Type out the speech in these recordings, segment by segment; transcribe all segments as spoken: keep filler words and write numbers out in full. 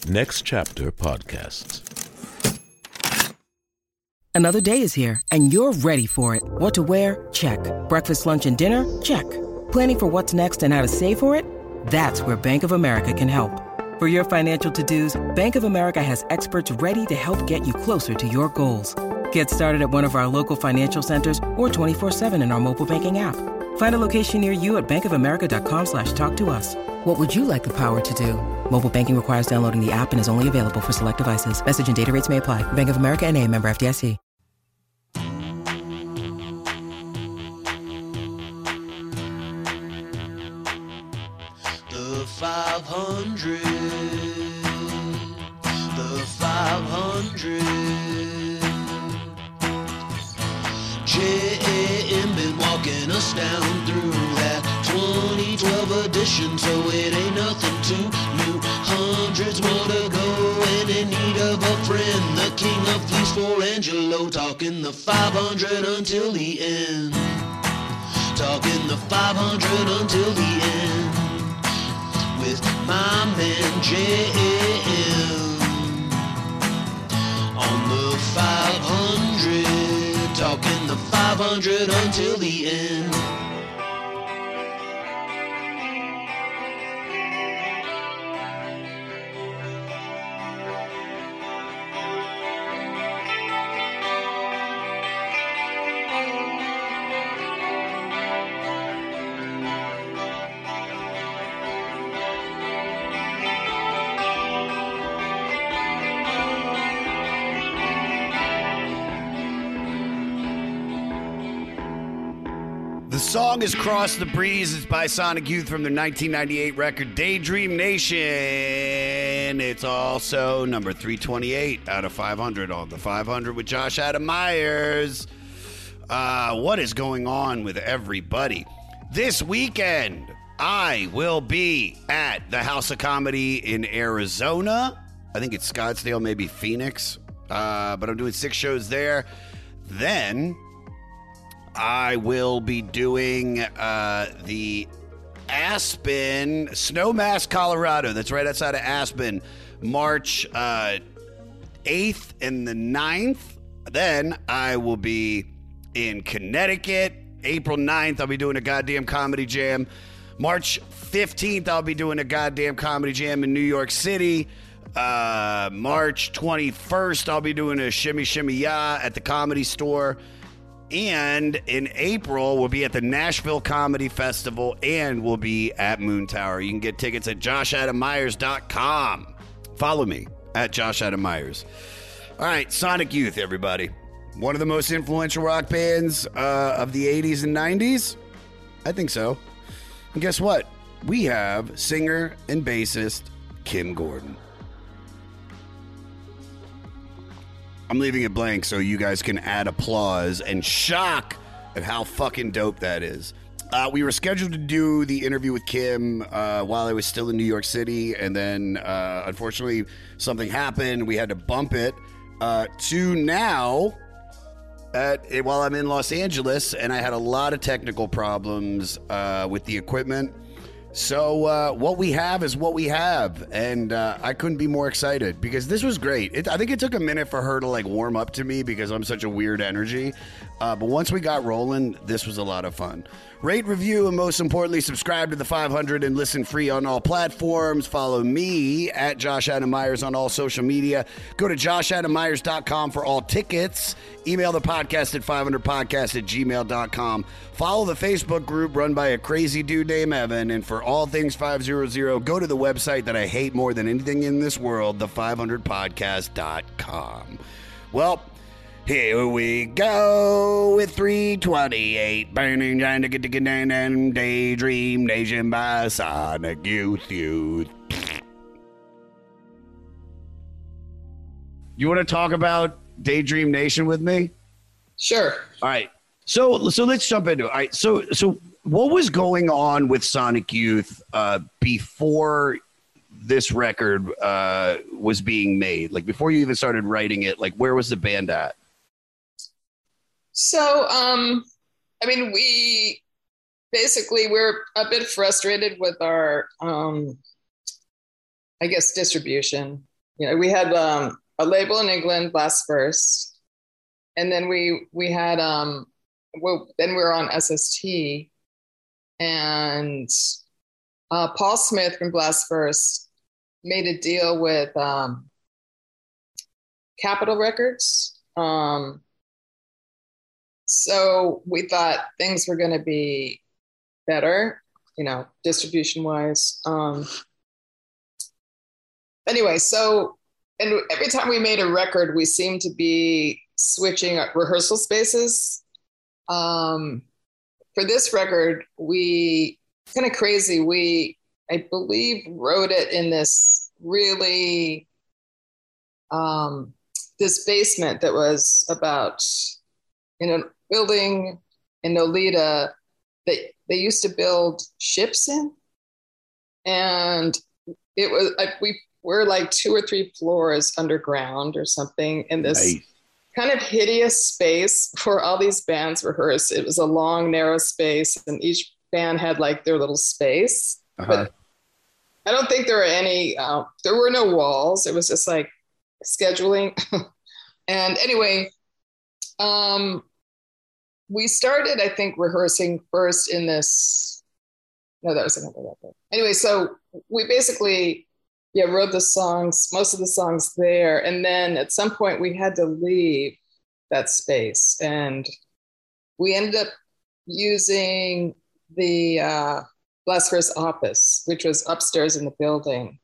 Next Chapter Podcasts. Another day is here, and you're ready for it. What to wear? Check. Breakfast, lunch, and dinner? Check. Planning for what's next and how to save for it? That's where Bank of America can help. For your financial to-dos, Bank of America has experts ready to help get you closer to your goals. Get started at one of our local financial centers or twenty-four seven in our mobile banking app. Find a location near you at bankofamerica.com slash talk to us. What would you like the power to do? Mobile banking requires downloading the app and is only available for select devices. Message and data rates may apply. Bank of America N A, member F D I C. The five hundred. The five hundred. J A M been walking us down through that twenty twelve edition, so it ain't nothing too new. Hundreds more to go and in need of a friend. The king of fleece for Angelo, talking the five hundred until the end. Talking the five hundred until the end. With my man J M on the five hundred, talking the five hundred until the end. The song is Cross the Breeze. It's by Sonic Youth from their nineteen ninety-eight record Daydream Nation. It's also number three twenty-eight out of five hundred on the five hundred with Josh Adam Myers. Uh, what is going on with everybody? This weekend, I will be at the House of Comedy in Arizona. I think it's Scottsdale, maybe Phoenix. Uh, but I'm doing six shows there. Then I will be doing uh, the Aspen, Snowmass, Colorado. That's right outside of Aspen, March uh, eighth and the ninth. Then I will be in Connecticut, April ninth. I'll be doing a goddamn comedy jam. March fifteenth, I'll be doing a goddamn comedy jam in New York City. Uh, March twenty-first, I'll be doing a shimmy shimmy ya at the Comedy Store. And in April, we'll be at the Nashville Comedy Festival and we'll be at Moon Tower. You can get tickets at josh adam myers dot com. Follow me at Josh Adam Myers. All right, Sonic Youth, everybody. One of the most influential rock bands uh, of the eighties and nineties? I think so. And guess what? We have singer and bassist Kim Gordon. I'm leaving it blank so you guys can add applause and shock at how fucking dope that is. Uh, we were scheduled to do the interview with Kim uh, while I was still in New York City, and then uh, unfortunately something happened. We had to bump it uh, to now at, while I'm in Los Angeles, and I had a lot of technical problems uh, with the equipment. So uh, what we have is what we have, and uh, I couldn't be more excited because this was great. It, I think it took a minute for her to like warm up to me because I'm such a weird energy, uh, but once we got rolling, this was a lot of fun. Rate, review, and most importantly, subscribe to the five hundred and listen free on all platforms. Follow me at Josh Adam Myers on all social media. Go to josh adam myers dot com for all tickets. Email the podcast at five hundred podcast at gmail dot com. Follow the Facebook group run by a crazy dude named Evan. And for all things five hundred, go to the website that I hate more than anything in this world, the five hundred podcast dot com. Well, here we go with three twenty-eight. Burning, trying to get to get down and Daydream Nation by Sonic Youth Youth. You want to talk about Daydream Nation with me? Sure. All right. So so let's jump into it. All right. So so what was going on with Sonic Youth uh, before this record uh, was being made? Like before you even started writing it, like where was the band at? So, um, I mean, we basically we're a bit frustrated with our, um, I guess, distribution. you know, we had um, a label in England, Blast First, and then we we had um, well, then we were on S S T, and uh, Paul Smith from Blast First made a deal with um, Capitol Records. Um, so we thought things were going to be better, you know, distribution wise. Um, anyway, so, and every time we made a record, we seemed to be switching rehearsal spaces. Um, for this record, we, kind of crazy, we, I believe, wrote it in this really, um, this basement that was about in a building in Nolita that they used to build ships in. And it was like we were like two or three floors underground or something in this nice. Kind of hideous space where all these bands rehearsed. It was a long, narrow space, and each band had like their little space. Uh-huh. But I don't think there were any, uh, there were no walls. It was just like scheduling. And anyway, um, we started, I think, rehearsing first in this, no, that was another record. Anyway, so we basically, yeah, wrote the songs, most of the songs there. And then at some point we had to leave that space. And we ended up using the uh, Blast First office, which was upstairs in the building.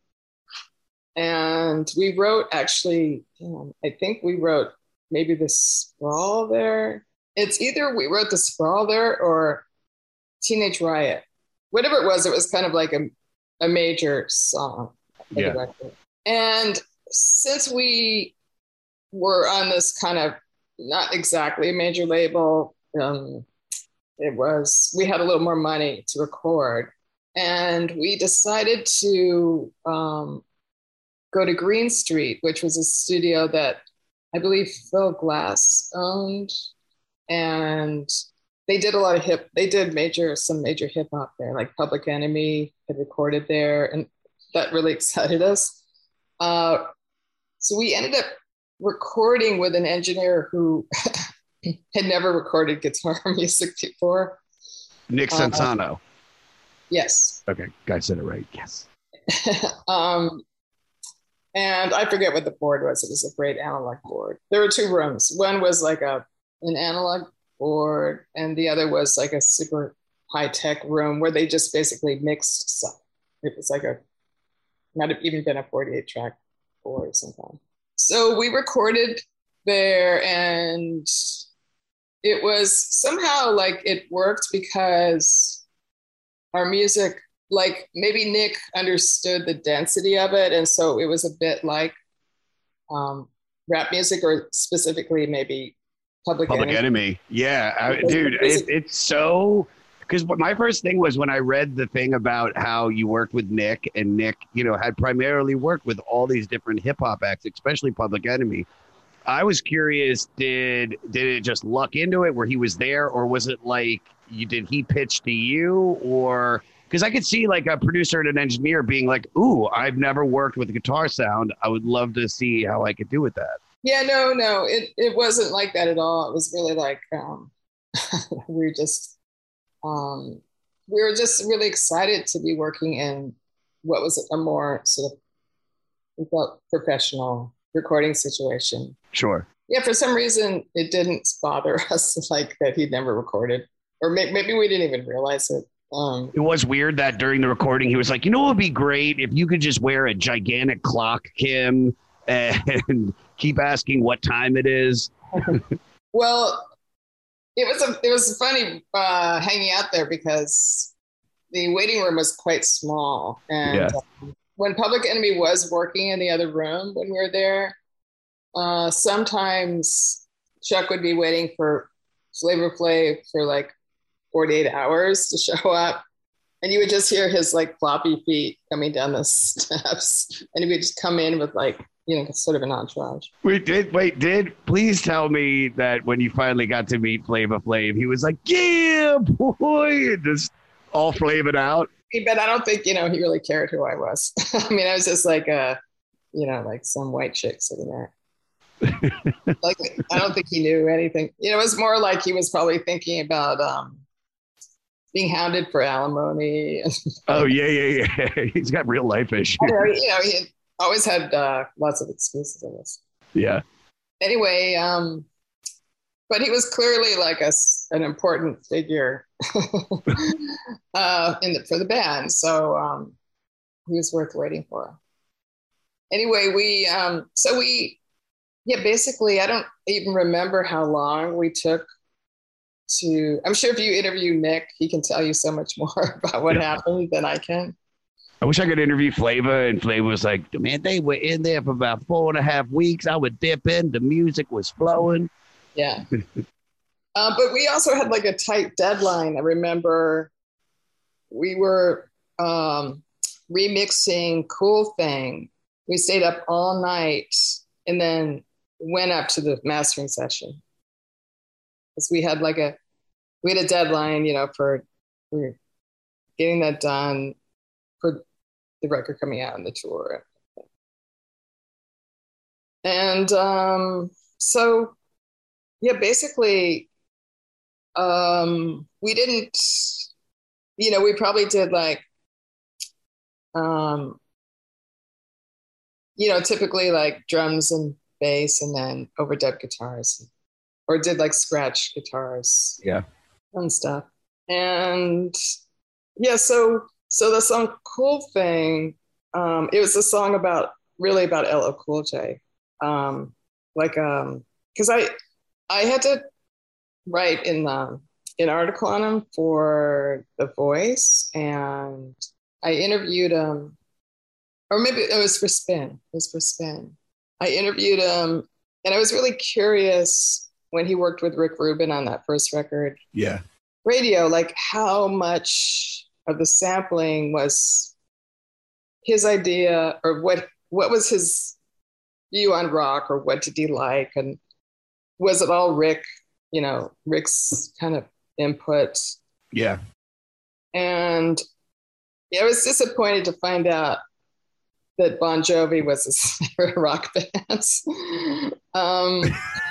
And we wrote actually, um, I think we wrote maybe the Sprawl there. It's either we wrote the Sprawl there or Teenage Riot. Whatever it was, it was kind of like a, a major song. Yeah. And since we were on this kind of not exactly a major label, um, it was, we had a little more money to record. And we decided to um, go to Green Street, which was a studio that I believe Phil Glass owned. And they did a lot of hip, they did major, some major hip hop there, like Public Enemy had recorded there. And that really excited us. Uh, so we ended up recording with an engineer who had never recorded guitar music before. Nick Sensano. Uh, yes. Okay, I said it right. Yes. um, and I forget what the board was. It was a great analog board. There were two rooms. One was like a an analog board, and the other was like a super high-tech room where they just basically mixed stuff. It was like a, might have even been a forty-eight track board sometime. So we recorded there, and it was somehow like it worked because our music, like maybe Nick understood the density of it. And so it was a bit like um, rap music, or specifically maybe Public, Public Enemy. Enemy. Yeah, I, dude, it, it's so, because my first thing was when I read the thing about how you worked with Nick, and Nick, you know, had primarily worked with all these different hip hop acts, especially Public Enemy. I was curious, did did it just luck into it where he was there, or was it like, you did he pitch to you, or, because I could see like a producer and an engineer being like, ooh, I've never worked with a guitar sound. I would love to see how I could do with that. Yeah, no, no, it, it wasn't like that at all. It was really like, um, we were just, um, we were just really excited to be working in what was a more sort of, we felt, professional recording situation. Sure. Yeah, for some reason, it didn't bother us, like that he'd never recorded, or may, maybe we didn't even realize it. Um, it was weird that during the recording, he was like, you know what would be great if you could just wear a gigantic clock, Kim, and keep asking what time it is. Well, it was a, it was funny uh, hanging out there because the waiting room was quite small, and yeah. um, when Public Enemy was working in the other room when we were there, uh, sometimes Chuck would be waiting for Flavor Flav for like forty-eight hours to show up, and you would just hear his like floppy feet coming down the steps, and he would just come in with like, you know, sort of an entourage. Wait, did wait, did please tell me that when you finally got to meet Flavor Flav, he was like, yeah, boy, and just all flavored out? But I don't think, you know, he really cared who I was. I mean, I was just like a, you know, like some white chick sitting there. Like, I don't think he knew anything. You know, it was more like he was probably thinking about um, being hounded for alimony. Oh, yeah, yeah, yeah. He's got real life issues. I know, you know, he had always had uh, lots of excuses, I guess. Yeah. Anyway, um, but he was clearly like a, an important figure uh, in the, for the band. So um, he was worth waiting for. Anyway, we, um, so we, yeah, basically, I don't even remember how long we took to, I'm sure if you interview Nick, he can tell you so much more about what Yeah. happened than I can. I wish I could interview Flavor, and Flavor was like, man, they were in there for about four and a half weeks. I would dip in. The music was flowing. Yeah. uh, but we also had like a tight deadline. I remember we were um, remixing Cool Thing. We stayed up all night and then went up to the mastering session. Because we had like a, we had a deadline, you know, for, for getting that done for the record coming out on the tour. And um, so, yeah, basically, um, we didn't, you know, we probably did like, um, you know, typically like drums and bass and then overdub guitars, or did like scratch guitars. Yeah. And stuff. And yeah, so so the song Cool Thing, um, it was a song about really about L L Cool J. Um, like um, because I I had to write in the an article on him for The Voice, and I interviewed him, or maybe it was for Spin. It was for Spin. I interviewed him, and I was really curious when he worked with Rick Rubin on that first record. Yeah. Radio, like how much of the sampling was his idea, or what what was his view on rock, or what did he like, and was it all Rick, you know, Rick's kind of input? Yeah. And yeah, I was disappointed to find out that Bon Jovi was his favorite rock band. um,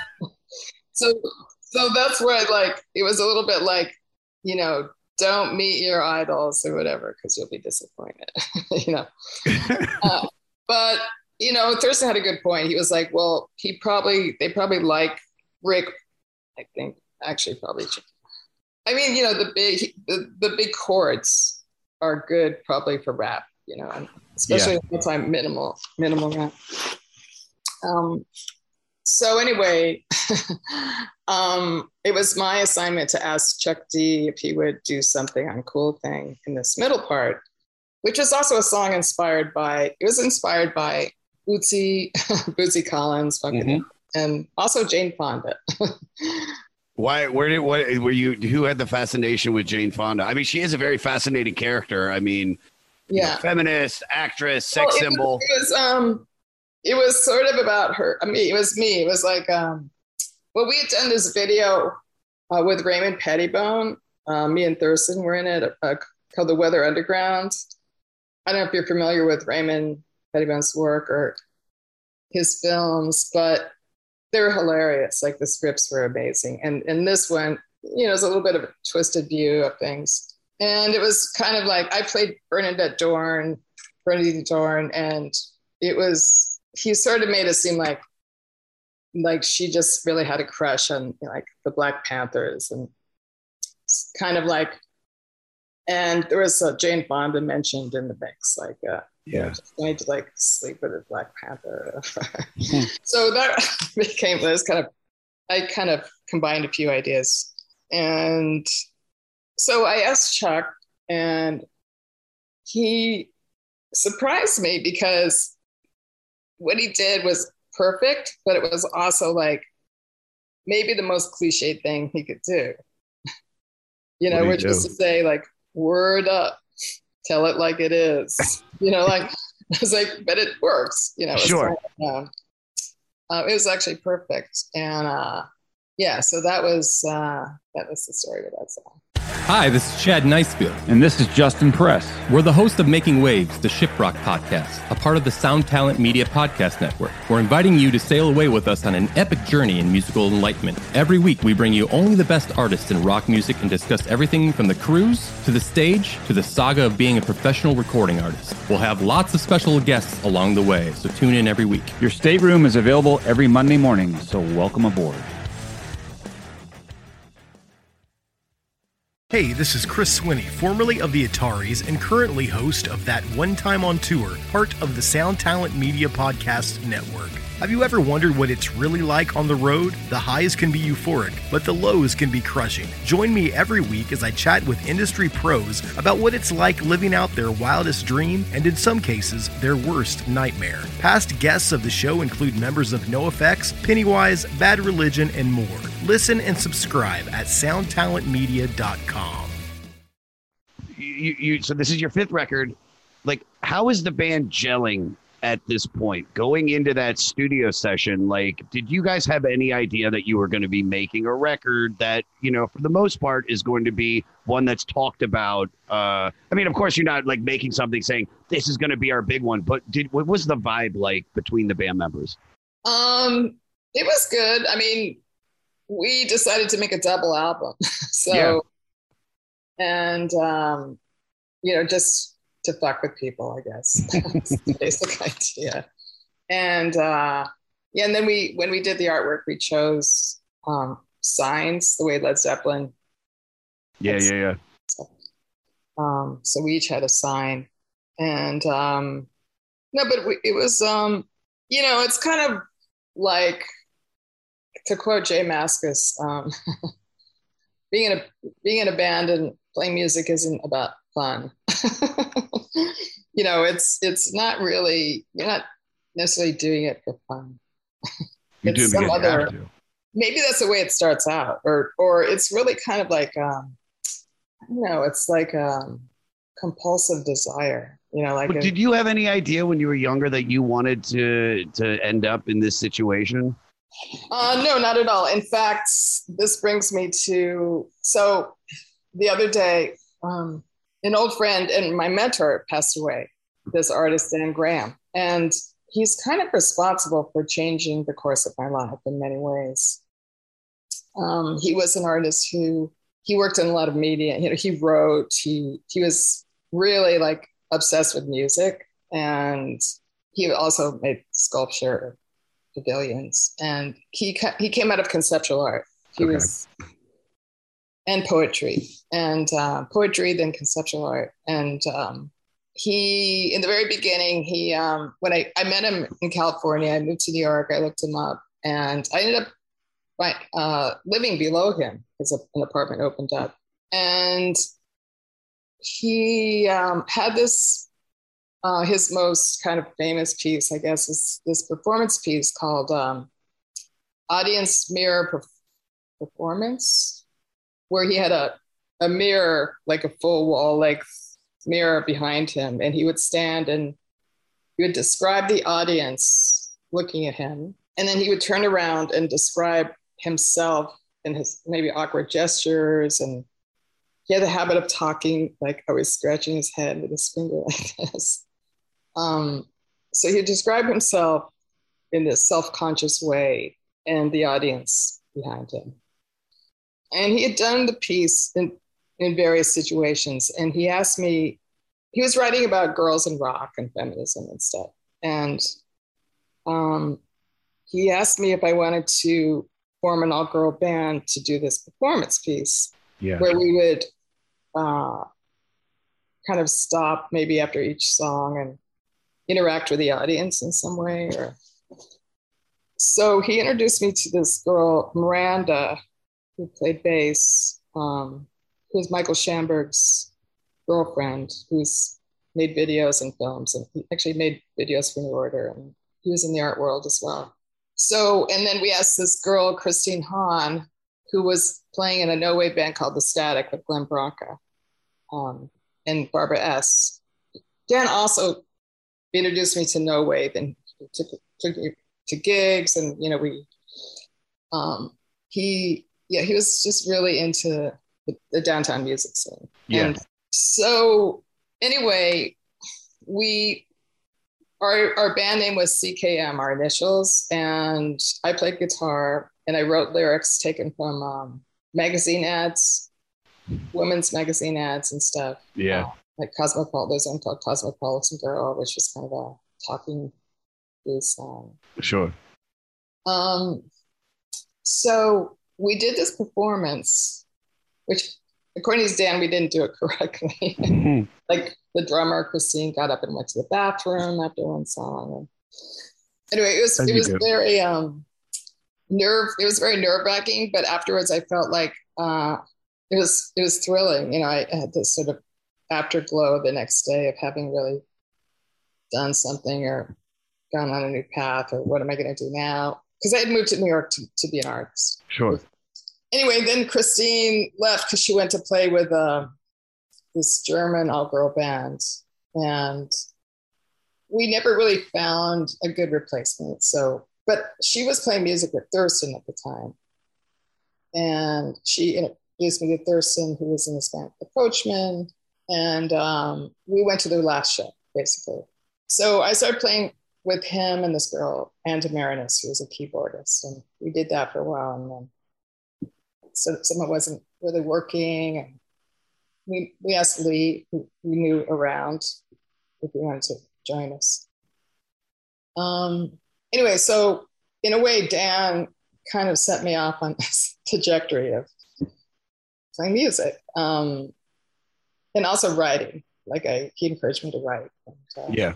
so so that's where I like, it was a little bit like, you know, don't meet your idols or whatever, because you'll be disappointed, you know. uh, but, you know, Thurston had a good point. He was like, well, he probably, they probably like Rick, I think, actually probably. I mean, you know, the big, the, the big chords are good probably for rap, you know, and especially Yeah. all time minimal, minimal rap. Um, so anyway, um, it was my assignment to ask Chuck D if he would do something on Cool Thing in this middle part, which is also a song inspired by, it was inspired by Bootsy, Bootsy Collins, fucking, Mhm. and also Jane Fonda. Why? Where did? What were you? Who had the fascination with Jane Fonda? I mean, she is a very fascinating character. I mean, you know, Yeah. feminist, actress, sex Well, it symbol. Was, it was um, it was sort of about her. I mean, it was me. It was like um, well, we had done this video uh, with Raymond Pettibone. Uh, me and Thurston were in it, uh, called The Weather Underground. I don't know if you're familiar with Raymond Pettibone's work or his films, but they were hilarious. Like the scripts were amazing. And and this one, you know, it's a little bit of a twisted view of things. And it was kind of like, I played Bernadette Dorn, Bernadette Dorn, and it was, he sort of made it seem like, like she just really had a crush on, you know, like the Black Panthers, and kind of like, and there was a Jane Fonda mentioned in the mix, like, uh, Yeah. just going to like sleep with a Black Panther. So that became this kind of, I kind of combined a few ideas. And so I asked Chuck, and he surprised me because what he did was perfect, but it was also like maybe the most cliched thing he could do. You know, What did he which is do? to say, like, word up, tell it like it is. You know, like, I was like, but it works. You know, it's Sure. kind of, um, uh, it was actually perfect. And uh, yeah, so that was uh, that was the story of that song. Hi, this is Chad Nicefield. And this is Justin Press. We're the host of Making Waves, the Shiprock podcast, a part of the Sound Talent Media Podcast Network. We're inviting you to sail away with us on an epic journey in musical enlightenment. Every week, we bring you only the best artists in rock music and discuss everything from the cruise to the stage to the saga of being a professional recording artist. We'll have lots of special guests along the way, so tune in every week. Your stateroom is available every Monday morning, so welcome aboard. Hey, this is Chris Swinney, formerly of the Ataris and currently host of That One Time on Tour, part of the Sound Talent Media Podcast Network. Have you ever wondered what it's really like on the road? The highs can be euphoric, but the lows can be crushing. Join me every week as I chat with industry pros about what it's like living out their wildest dream and, in some cases, their worst nightmare. Past guests of the show include members of NoFX, Pennywise, Bad Religion, and more. Listen and subscribe at sound talent media dot com. You, you, so this is your fifth record. Like, how is the band gelling at this point? Going into that studio session, like, did you guys have any idea that you were going to be making a record that, you know, for the most part is going to be one that's talked about? Uh, I mean, of course, you're not like making something saying this is going to be our big one, but did what was the vibe like between the band members? Um, it was good. I mean, we decided to make a double album. so, Yeah. and, um, you know, just to fuck with people, I guess. That's the basic idea. And, uh, yeah, and then we, when we did the artwork, we chose um, signs, the way Led Zeppelin. Yeah, yeah, yeah. So, um, so we each had a sign. And, um, no, but we, it was, um, you know, it's kind of like, to quote Jay Mascis, um, being in a being in a band and playing music isn't about fun. You know, it's it's not really, you're not necessarily doing it for fun. You do It's it some because you other, have to. maybe that's the way it starts out, or or it's really kind of like um, I don't know, it's like um, compulsive desire. You know, like But a, did you have any idea when you were younger that you wanted to to end up in this situation? Uh, no, not at all. In fact, this brings me to, so the other day, um, an old friend and my mentor passed away, this artist, Dan Graham. And he's kind of responsible for changing the course of my life in many ways. Um, he was an artist who, he worked in a lot of media. You know, he wrote, he, he was really like obsessed with music. And he also made sculpture pavilions, and he he came out of conceptual art. He Okay. was and poetry, and uh, poetry, then conceptual art. And um, he, in the very beginning, he um, when I, I met him in California, I moved to New York. I looked him up, and I ended up by, uh, living below him because an apartment opened up, and he um, had this. Uh, his most kind of famous piece, I guess, is this performance piece called um, Audience Mirror Perf- Performance, where he had a, a mirror, like a full wall length mirror behind him. And he would stand and he would describe the audience looking at him. And then he would turn around and describe himself and his maybe awkward gestures. And he had the habit of talking, like always scratching his head with his finger like this. Um, so he described himself in this self-conscious way and the audience behind him. And he had done the piece in, in various situations. And he asked me, he was writing about girls in rock and feminism and stuff. And um, he asked me if I wanted to form an all-girl band to do this performance piece, Yeah. where we would uh, kind of stop maybe after each song and interact with the audience in some way. Or so he introduced me to this girl, Miranda, who played bass, um, who was Michael Schamberg's girlfriend, who's made videos and films, and he actually made videos for New Order, and he was in the art world as well. So, and then we asked this girl, Christine Hahn, who was playing in a no-wave band called The Static with Glenn Branca, um, and Barbara S. Dan also introduced me to No Wave and took, took me to gigs, and you know we, um, he yeah he was just really into the, the downtown music scene. Yeah. And so anyway, we our our band name was C K M, our initials, and I played guitar and I wrote lyrics taken from um, magazine ads, women's magazine ads and stuff. Yeah. Uh, like Cosmopolitan, there's one called Cosmopolitan Girl, which was kind of a talking blues song. Sure. Um, so we did this performance, which according to Dan, we didn't do it correctly. Mm-hmm. Like the drummer, Christine, got up and went to the bathroom after one song. And anyway, it was, As it you was do. very um, nerve, it was very nerve wracking, but afterwards I felt like uh, it was, it was thrilling. You know, I had this sort of afterglow the next day of having really done something or gone on a new path, or what am I going to do now? Because I had moved to New York to, to be an artist. Sure. Anyway, then Christine left because she went to play with uh, this German all-girl band. And we never really found a good replacement. So, but she was playing music with Thurston at the time. And she introduced me to Thurston, who was in this band, The Coachmen. And um, we went to their last show, basically. So I started playing with him and this girl, Anna Marinus, who was a keyboardist. And we did that for a while. And then so someone wasn't really working. And we, we asked Lee, who we knew around, if he wanted to join us. Um, anyway, so in a way, Dan kind of set me off on this trajectory of playing music. Um, and also writing. Like I, he encouraged me to write. And, uh, Yeah.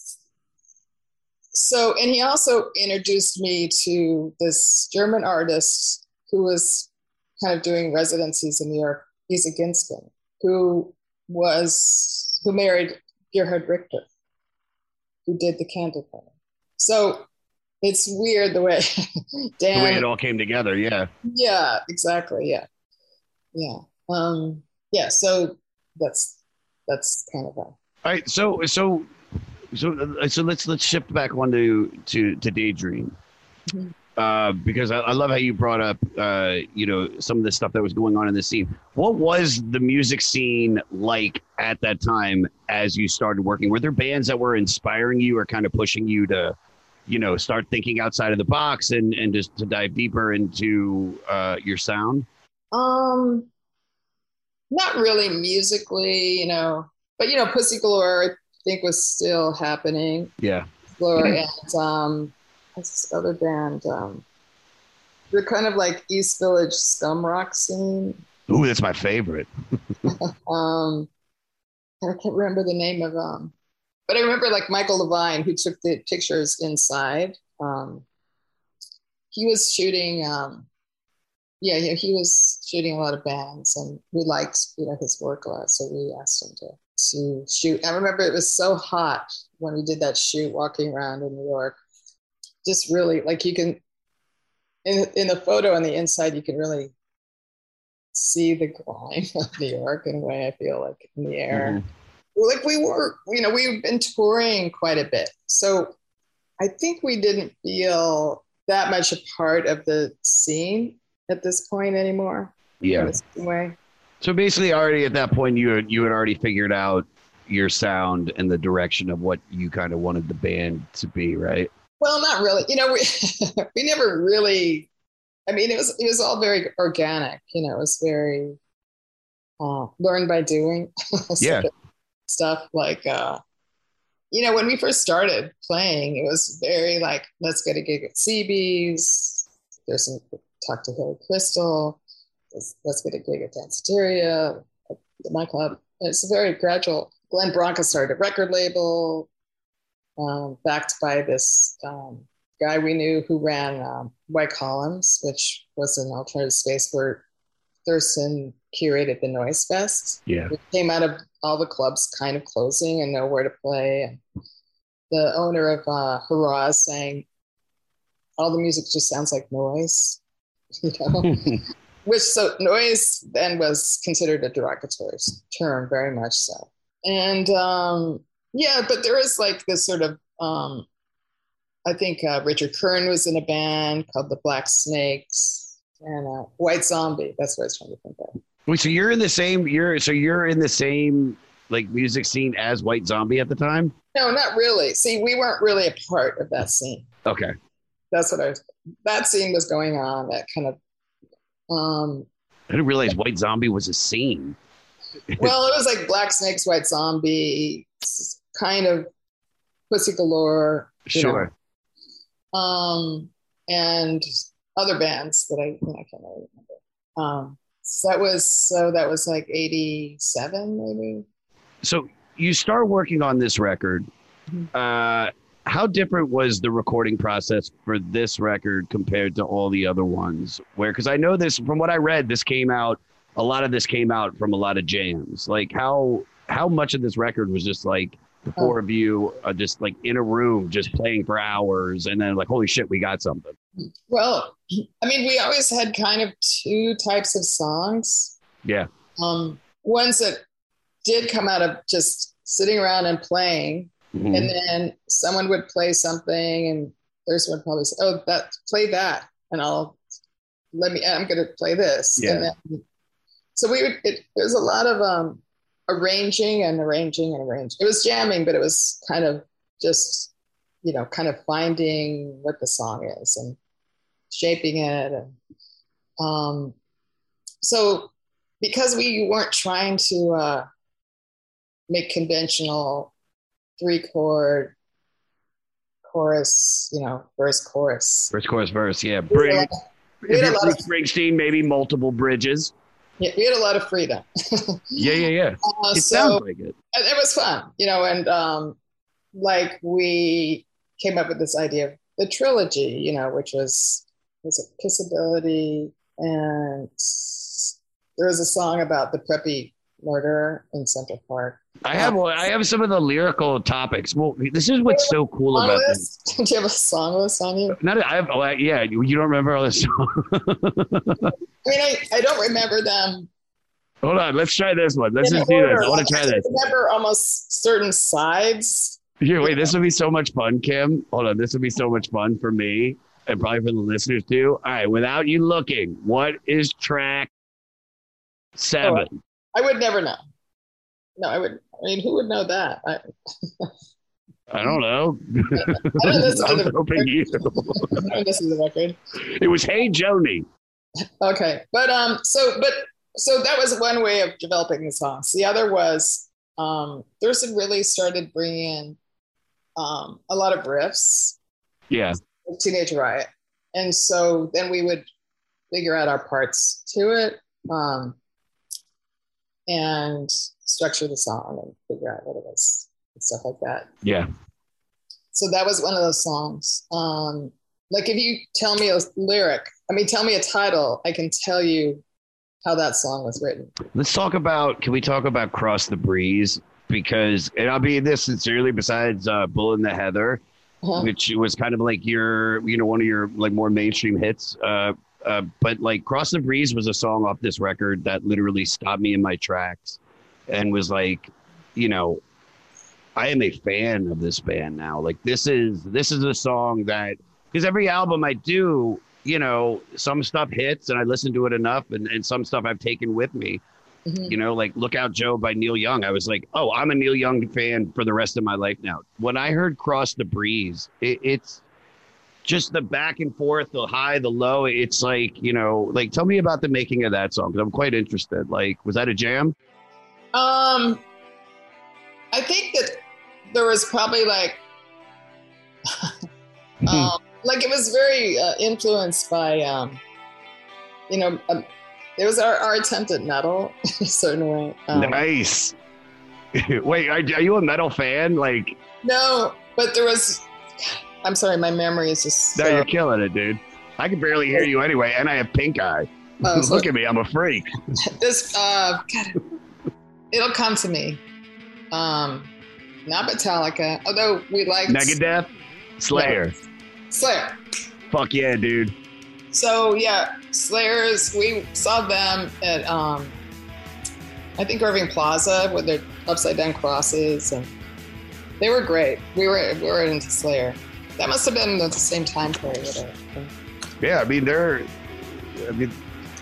So, and he also introduced me to this German artist who was kind of doing residencies in New York, Lisa Ginsburg, who was, who married Gerhard Richter, who did the Candle Flame. So it's weird the way Dan. The way it all came together. Yeah. Yeah, exactly. Yeah. Yeah. Um, yeah. So that's, that's kind of a. All right. So, so, so, so let's, let's shift back one to, to, to Daydream. Mhm. Uh, because I, I love how you brought up, uh, you know, some of the stuff that was going on in the scene. What was the music scene like at that time as you started working? Were there bands that were inspiring you or kind of pushing you to, you know, start thinking outside of the box and, and just to dive deeper into uh, your sound? Um, not really musically, you know, but, you know, Pussy Galore, I think, was still happening. Yeah. Galore and, um, what's this other band? Um, they're kind of like East Village scum rock scene. Ooh, that's my favorite. um, I can't remember the name of them, but I remember like Michael Levine, who took the pictures inside. Um, he was shooting, um, yeah, yeah, he was shooting a lot of bands, and we liked, you know, his work a lot, so we asked him to to shoot. I remember it was so hot when we did that shoot, walking around in New York. Just really, like, you can, in in the photo on the inside, you can really see the grime of New York in a way, I feel like, in the air. Mm-hmm. Like we were, you know, we've been touring quite a bit. So I think we didn't feel that much a part of the scene at this point anymore. Yeah. In the same way. So basically already at that point, you had, you had already figured out your sound and the direction of what you kind of wanted the band to be, right? Well, not really. You know, we we never really. I mean, it was it was all very organic. You know, it was very uh, learn by doing. Yeah. Stuff like, uh, you know, when we first started playing, it was very like, let's get a gig at C B's. There's some talk to Hilly Crystal. Let's, let's get a gig at Danceteria, at my club. It's very gradual. Glenn Branca started a record label. Um, backed by this um, guy we knew who ran um, White Columns, which was an alternative space where Thurston curated the Noise Fest. Yeah. It came out of all the clubs kind of closing and nowhere to play. And the owner of uh, Hurrah saying, all the music just sounds like noise, you know? Which, so noise then was considered a derogatory term, very much so. And, um, yeah, but there is like this sort of, um, I think uh, Richard Kern was in a band called the Black Snakes, and uh, White Zombie. That's what I was trying to think of. Wait, so you're in the same, you're, so you're in the same like music scene as White Zombie at the time? No, not really. See, we weren't really a part of that scene. Okay. That's what I was, that scene was going on, that kind of, um, I didn't realize White Zombie was a scene. well, it was like Black Snakes, White Zombie, kind of Pussy Galore. Sure. Know, um, and other bands that I, you know, I can't really remember. Um, so that was, so that was like eighty-seven maybe. So you start working on this record. Mm-hmm. Uh, how different was the recording process for this record compared to all the other ones? Where, because I know this, from what I read, this came out, a lot of this came out from a lot of jams. Like how how much of this record was just like the four oh. of you uh, just like in a room, just playing for hours, and then like, holy shit, we got something. Well, I mean, we always had kind of two types of songs. Yeah. Um, ones that did come out of just sitting around and playing. Mm-hmm. And then someone would play something and there's one probably say, oh, that play that. And I'll let me, I'm going to play this. Yeah. And then, so we would, it, there's a lot of um, arranging and arranging and arranging. It was jamming, but it was kind of just, you know, kind of finding what the song is and shaping it. And um, so because we weren't trying to uh, make conventional three chord chorus, you know, verse chorus. Verse chorus verse, yeah. Bring, we had a lot of Springsteen, maybe multiple bridges. Yeah, we had a lot of freedom. yeah, yeah, yeah. Uh, it so, sounds like it. And it was fun, you know, and um, like we came up with this idea of the trilogy, you know, which was was it Kissability, and there was a song about the preppy murder in Central Park. I have I have some of the lyrical topics. Well, this is what's so cool about this. Do you have a song list on you? Not I have. Oh, yeah, you don't remember all this song. I mean, I, I don't remember them. Hold on, let's try this one. Let's just do this. I want to try I this. remember almost certain sides. Here, wait. This would be so much fun, Kim. Hold on, this would be so much fun for me and probably for the listeners too. All right, without you looking, what is track seven? Oh, I would never know. No, I would. I mean, who would know that? I, I don't know. I don't listen to the hoping you. I don't listen to the record. It was Hey Joni. Okay, but um, so but so that was one way of developing the songs. The other was um, Thurston really started bringing in um a lot of riffs. Yeah. Teenage Riot, and so then we would figure out our parts to it. Um, and structure the song and figure out what it was and stuff like that. Yeah. So that was one of those songs. Um, like if you tell me a lyric, I mean, tell me a title, I can tell you how that song was written. Let's talk about, can we talk about Cross the Breeze? Because, and I'll be this sincerely, besides uh, Bull in the Heather, uh-huh. which was kind of like your, you know, one of your like more mainstream hits. Uh, Uh, but like Cross the Breeze was a song off this record that literally stopped me in my tracks and was like, you know, I am a fan of this band now. Like this is, this is a song that, because every album I do, you know, some stuff hits and I listen to it enough and, and some stuff I've taken with me, mm-hmm. you know, like Look Out Joe by Neil Young. I was like, oh, I'm a Neil Young fan for the rest of my life now. When I heard Cross the Breeze, it, it's, just the back and forth, the high, the low. It's like, you know, like, tell me about the making of that song, because I'm quite interested. Like, was that a jam? Um, I think that there was probably like, um, like it was very uh, influenced by, um, you know, um, it was our, our attempt at metal in a certain way. Um, nice. Wait, are, are you a metal fan? Like, no, but there was. I'm sorry, my memory is just. No, so... you're killing it, dude. I can barely hear you anyway, and I have pink eye. Oh, so look at me, I'm a freak. This, uh, God, it'll come to me. Um, not Metallica, although we liked Megadeth, Slayer, yeah. Slayer. Fuck yeah, dude. So yeah, Slayers. We saw them at um, I think Irving Plaza with their upside down crosses, and they were great. We were we were into Slayer. That must have been at the same time period. Yeah, I mean they're. I mean,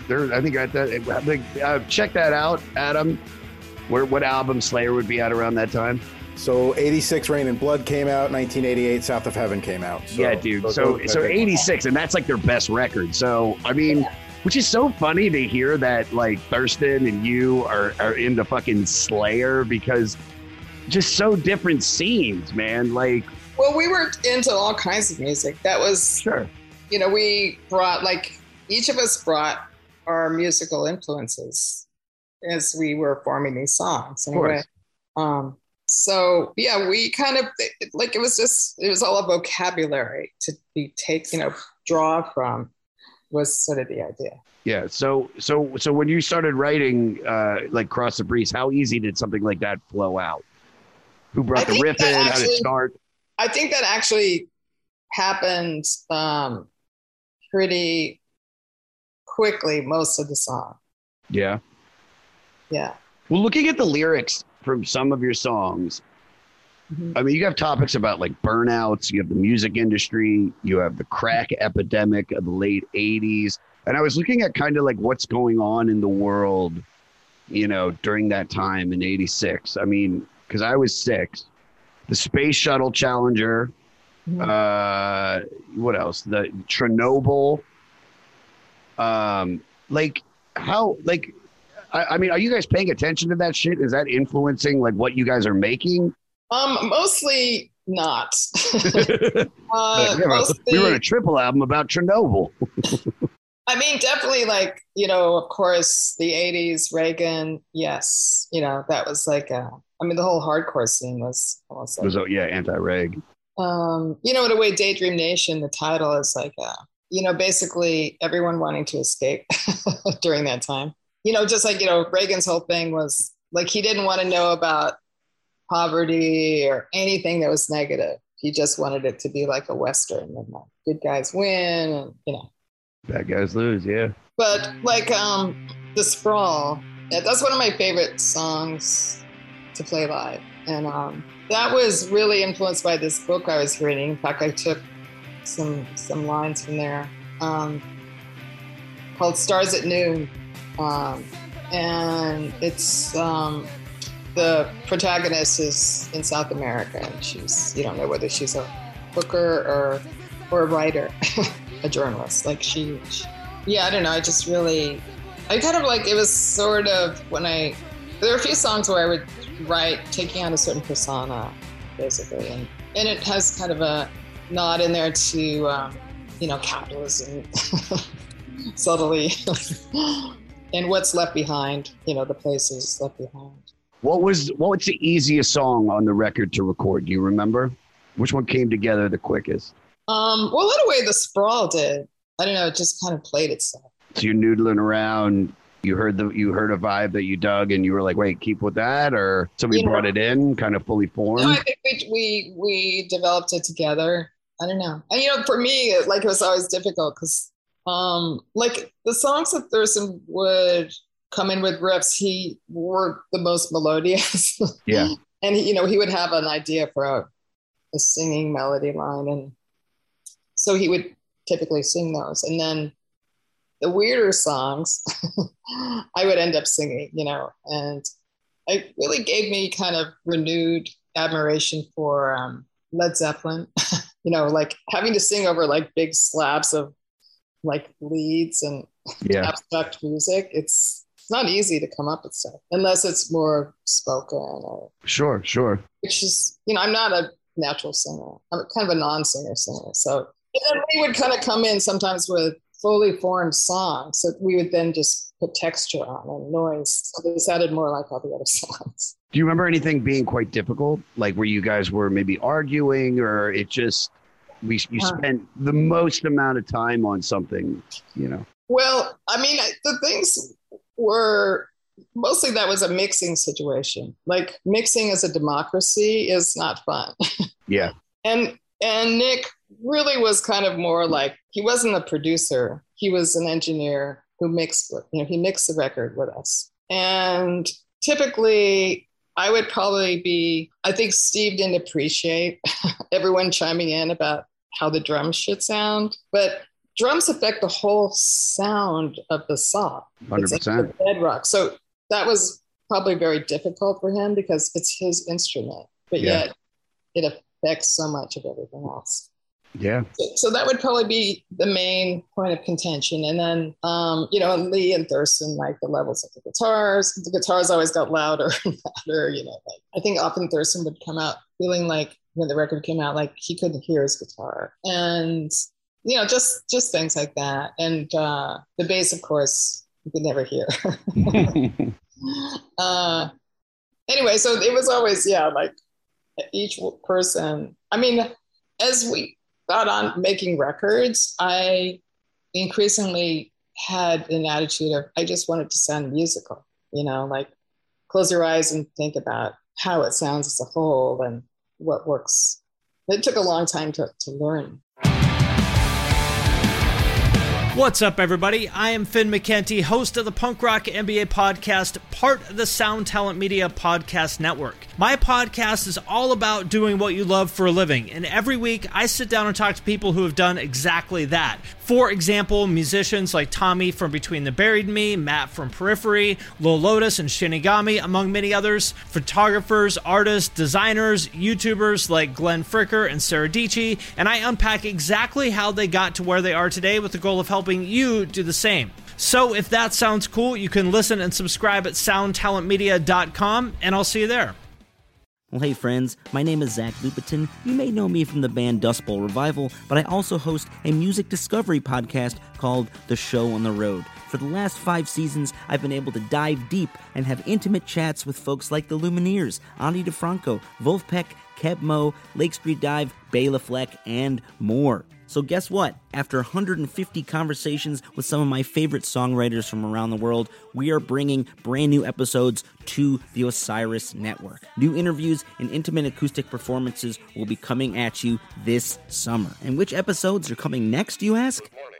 There, I think at that. I think, uh, check that out, Adam. Where what album Slayer would be at around that time? So eighty-six, Rain and Blood came out. nineteen eighty-eight, South of Heaven came out. So, yeah, dude. So so, so eighty-six, and that's like their best record. So I mean, which is so funny to hear that like Thurston and you are are into fucking Slayer, because just so different scenes, man. Like, well, we were into all kinds of music. That was sure. You know, we brought like each of us brought our musical influences as we were forming these songs. Anyway. Um, so yeah, we kind of like, it was just, it was all a vocabulary to be take, you know, draw from, was sort of the idea. Yeah. So, so, so when you started writing, uh, like Cross the Breeze, how easy did something like that flow out? Who brought the riff in? Actually, how did it start? I think that actually happened, um, pretty quickly, most of the song. Yeah. Yeah. Well, looking at the lyrics from some of your songs, mm-hmm. I mean, you have topics about like burnouts, you have the music industry, you have the crack epidemic of the late eighties. And I was looking at kind of like what's going on in the world, you know, during that time in eighty-six. I mean, because I was six. The Space Shuttle Challenger, mm-hmm. uh, what else? The Chernobyl. Um, like how, like, I, I mean, are you guys paying attention to that shit? Is that influencing like what you guys are making? Um, mostly not. uh, we, mostly, we wrote a triple album about Chernobyl. I mean, definitely like, you know, of course, the eighties, Reagan. Yes. You know, that was like, a, I mean, the whole hardcore scene was almost like, was, yeah, anti-reg. Um, you know, in a way, Daydream Nation, the title is like, a, you know, basically everyone wanting to escape during that time. You know, just like, you know, Reagan's whole thing was like, he didn't want to know about poverty or anything that was negative. He just wanted it to be like a Western and like good guys win and, you know. Bad guys lose, yeah. But like um, The Sprawl, yeah, that's one of my favorite songs to play live. And um, that was really influenced by this book I was reading. In fact, I took some some lines from there um, called Stars at Noon. Um, and it's um, the protagonist is in South America, and she's, you don't know whether she's a hooker or or a writer, a journalist. Like she, she, yeah, I don't know. I just really, I kind of like, it was sort of when I, there are a few songs where I would write taking on a certain persona, basically, and and it has kind of a nod in there to, um, you know, capitalism, subtly. And what's left behind, you know, the places left behind. What was what was the easiest song on the record to record? Do you remember? Which one came together the quickest? Um, well, in a way, The Sprawl did. I don't know, it just kind of played itself. So you're noodling around, you heard the you heard a vibe that you dug, and you were like, wait, keep with that? Or somebody you brought know, it in, kind of fully formed? No, I think we, we, we developed it together. I don't know. And, you know, for me, like, it was always difficult because Um, like the songs that Thurston would come in with riffs, he were the most melodious. Yeah. And, he, you know, he would have an idea for a, a singing melody line. And so he would typically sing those. And then the weirder songs, I would end up singing, you know, and it really gave me kind of renewed admiration for um, Led Zeppelin, you know, like having to sing over like big slabs of like leads and yeah. abstract music. It's it's not easy to come up with stuff unless it's more spoken. Or, sure, sure. Which is, you know, I'm not a natural singer. I'm kind of a non-singer singer. So and then we would kind of come in sometimes with fully formed songs. So we would then just put texture on and noise. So they sounded more like all the other songs. Do you remember anything being quite difficult? Like where you guys were maybe arguing, or it just we you huh. spent the most amount of time on something, you know? Well, I mean, the things were mostly that was a mixing situation. Like mixing as a democracy is not fun. Yeah. And and Nick really was kind of more like, he wasn't a producer. He was an engineer who mixed with, you know, he mixed the record with us. And typically I would probably be, I think Steve didn't appreciate everyone chiming in about how the drums should sound. But drums affect the whole sound of the song. one hundred percent. It's like bedrock. So that was probably very difficult for him because it's his instrument, but Yeah. yet it affects so much of everything else. Yeah. So, so that would probably be the main point of contention. And then, um, you know, and Lee and Thurston, like the levels of the guitars, the guitars always got louder and louder, you know, like I think often Thurston would come out feeling like when the record came out, like he couldn't hear his guitar and, you know, just, just things like that. And uh, the bass, of course, you could never hear. uh, anyway, so it was always, yeah, like each person, I mean, as we got on making records, I increasingly had an attitude of, I just wanted to sound musical, you know, like close your eyes and think about how it sounds as a whole and what works. It took a long time to, to learn. What's up, everybody? I am Finn McKenty, host of the Punk Rock N B A podcast, part of the Sound Talent Media Podcast Network. My podcast is all about doing what you love for a living, and every week I sit down and talk to people who have done exactly that. For example, musicians like Tommy from Between the Buried and Me, Matt from Periphery, Lil Lotus and Shinigami, among many others, photographers, artists, designers, YouTubers like Glenn Fricker and Sarah Dici, and I unpack exactly how they got to where they are today with the goal of helping you do the same. So if that sounds cool, you can listen and subscribe at sound talent media dot com, and I'll see you there. Well, hey friends, my name is Zach Lupetin. You may know me from the band Dust Bowl Revival, but I also host a music discovery podcast called The Show on the Road. For the last five seasons, I've been able to dive deep and have intimate chats with folks like the Lumineers, Ani DeFranco, Wolfpack, Keb Mo, Lake Street Dive, Bela Fleck, and more. So guess what? After one hundred fifty conversations with some of my favorite songwriters from around the world, we are bringing brand new episodes to the Osiris Network. New interviews and intimate acoustic performances will be coming at you this summer. And which episodes are coming next, you ask?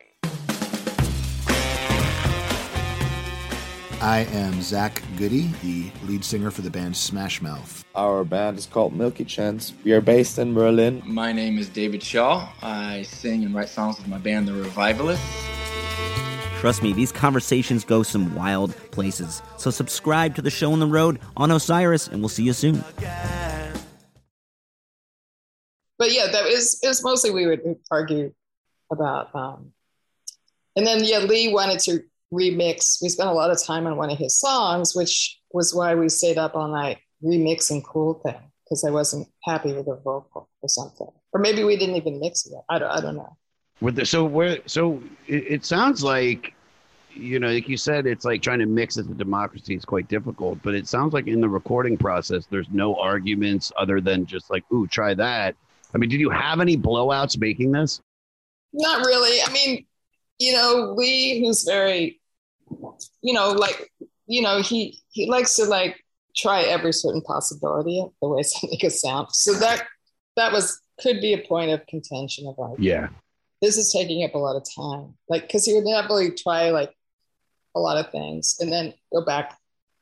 I am Zach Goody, the lead singer for the band Smash Mouth. Our band is called Milky Chance. We are based in Berlin. My name is David Shaw. I sing and write songs with my band, The Revivalists. Trust me, these conversations go some wild places. So subscribe to The Show on the Road on Osiris, and we'll see you soon. But yeah, that is, it was mostly we would argue about. Um, and then, yeah, Lee wanted to remix. We spent a lot of time on one of his songs, which was why we stayed up all night remixing Cool Thing, because I wasn't happy with the vocal or something. Or maybe we didn't even mix it. I don't, I don't know. With the, so where so it, it sounds like, you know, like you said, it's like trying to mix it to democracy is quite difficult, but it sounds like in the recording process, there's no arguments other than just like, ooh, try that. I mean, did you have any blowouts making this? Not really. I mean, you know, Lee, who's very, you know, like, you know, he, he likes to like try every certain possibility of the way something could sound. So that, that was, could be a point of contention of like, yeah, this is taking up a lot of time. Like, cause he would inevitably try like a lot of things and then go back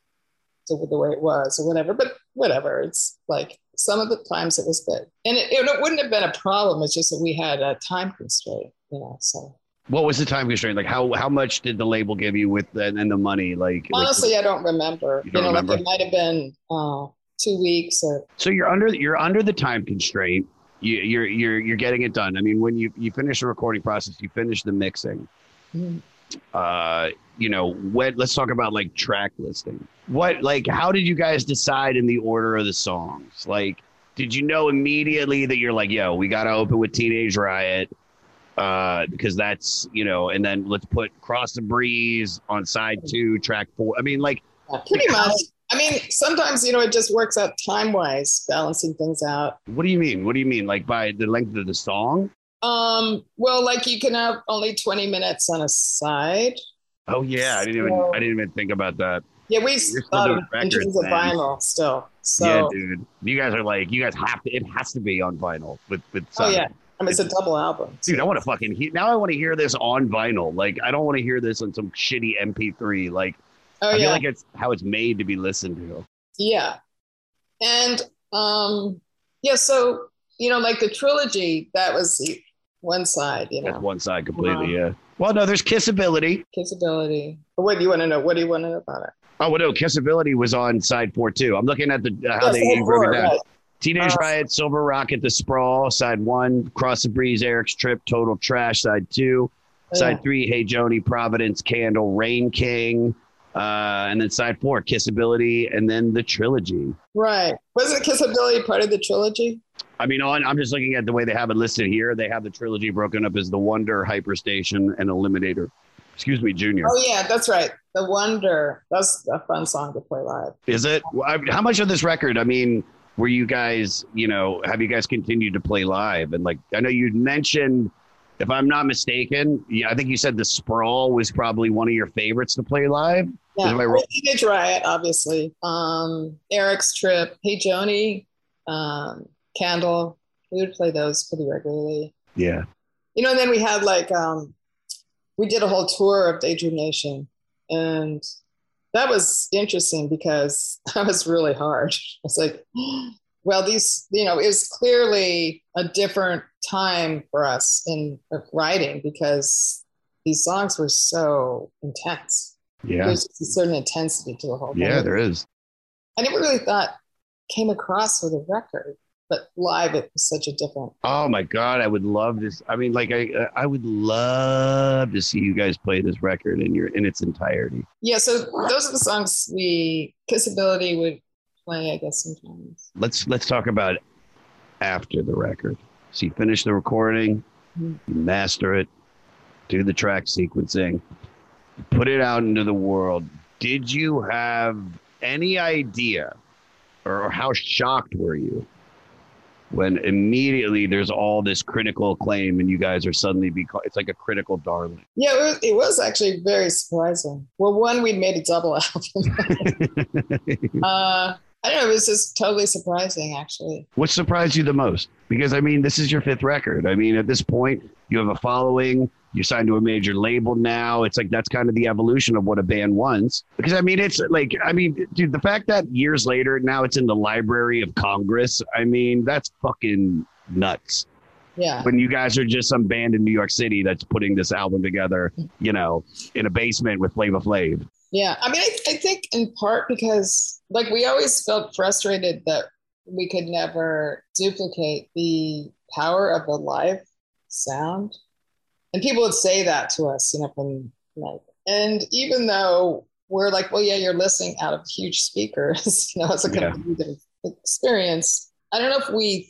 to the way it was or whatever, but whatever. It's like some of the times it was good and it, it wouldn't have been a problem. It's just that we had a time constraint, you know, so. What was the time constraint? Like how, how much did the label give you with the, and the money? Like honestly, like, I don't remember. You, don't you know, remember? Like it might have been uh, two weeks or. So you're under you're under the time constraint. You, you're you're you're getting it done. I mean, when you you finish the recording process, you finish the mixing. Mm-hmm. Uh, you know, when let's talk about like track listing. What like how did you guys decide in the order of the songs? Like, did you know immediately that you're like, yo, we got to open with Teenage Riot? Uh, because that's, you know, and then let's put Cross the Breeze on side two, track four. I mean, like, yeah, pretty much. I mean, sometimes, you know, it just works out time wise, balancing things out. What do you mean? What do you mean? Like by the length of the song? Um, well, like you can have only twenty minutes on a side. Oh yeah, I didn't even so, I didn't even think about that. Yeah, we thought of in terms of vinyl still. So yeah, dude, you guys are like, you guys have to. It has to be on vinyl with with. Oh yeah. I mean, it's a double album. Dude, I want to fucking hear, now I want to hear this on vinyl. Like, I don't want to hear this on some shitty M P three. Like, oh, I feel yeah. like it's how it's made to be listened to. Yeah. And, um, yeah, so, you know, like the trilogy, that was the, one side, you know. That's one side completely, Uh-huh. yeah. Well, no, there's Kissability. Kissability. But what do you want to know? What do you want to know about it? Oh, well, no, Kissability was on side four, too. I'm looking at the uh, how Yes, they side broke four, it down. right. Teenage Uh, Riot, Silver Rocket, The Sprawl, side one. Cross the Breeze, Eric's Trip, Total Trash, side two. Oh, Side yeah. three, Hey Joni, Providence, Candle, Rain King. Uh, and then side four, Kissability, and then the trilogy. Right. Wasn't Kissability part of the trilogy? I mean, on, I'm just looking at the way they have it listed here. They have the trilogy broken up as The Wonder, Hyperstation, and Eliminator. Excuse me, Junior. Oh, yeah, that's right. The Wonder. That's a fun song to play live. Is it? I- How much of this record, I mean, were you guys, you know, have you guys continued to play live? And like, I know you mentioned, if I'm not mistaken, yeah, I think you said The Sprawl was probably one of your favorites to play live. Yeah, Am I wrong? Teenage Riot, obviously. Um, Eric's Trip, Hey Joni, um, Candle. We would play those pretty regularly. Yeah. You know, and then we had like, um, we did a whole tour of Daydream Nation. And that was interesting because that was really hard. It's like, well, these, you know, it was clearly a different time for us in writing because these songs were so intense. Yeah. There's a certain intensity to the whole thing. Yeah, there is. I never really thought came across with a record, but live it was such a different. Oh my God, I would love this. I mean, like, I I would love to see you guys play this record in your in its entirety. Yeah, so those are the songs we Kissability would play, I guess, sometimes. Let's let's talk about after the record. So you finish the recording, Mhm. you master it, do the track sequencing, put it out into the world. Did you have any idea, or how shocked were you when immediately there's all this critical acclaim and you guys are suddenly become, it's like a critical darling? Yeah, it was, it was actually very surprising. Well, one, we made a double album. uh, I don't know, it was just totally surprising, actually. What surprised you the most? Because, I mean, this is your fifth record. I mean, at this point, you have a following. You're signed to a major label now. It's like that's kind of the evolution of what a band wants. Because, I mean, it's like, I mean, dude, the fact that years later, now it's in the Library of Congress, I mean, that's fucking nuts. Yeah. When you guys are just some band in New York City that's putting this album together, you know, in a basement with Flava Flav. Yeah, I mean, I, I think in part because, like, we always felt frustrated that we could never duplicate the power of the live sound. And people would say that to us, you know, from like, and even though we're like, well, yeah, you're listening out of huge speakers, you know, it's a Yeah. completely different experience. I don't know if we,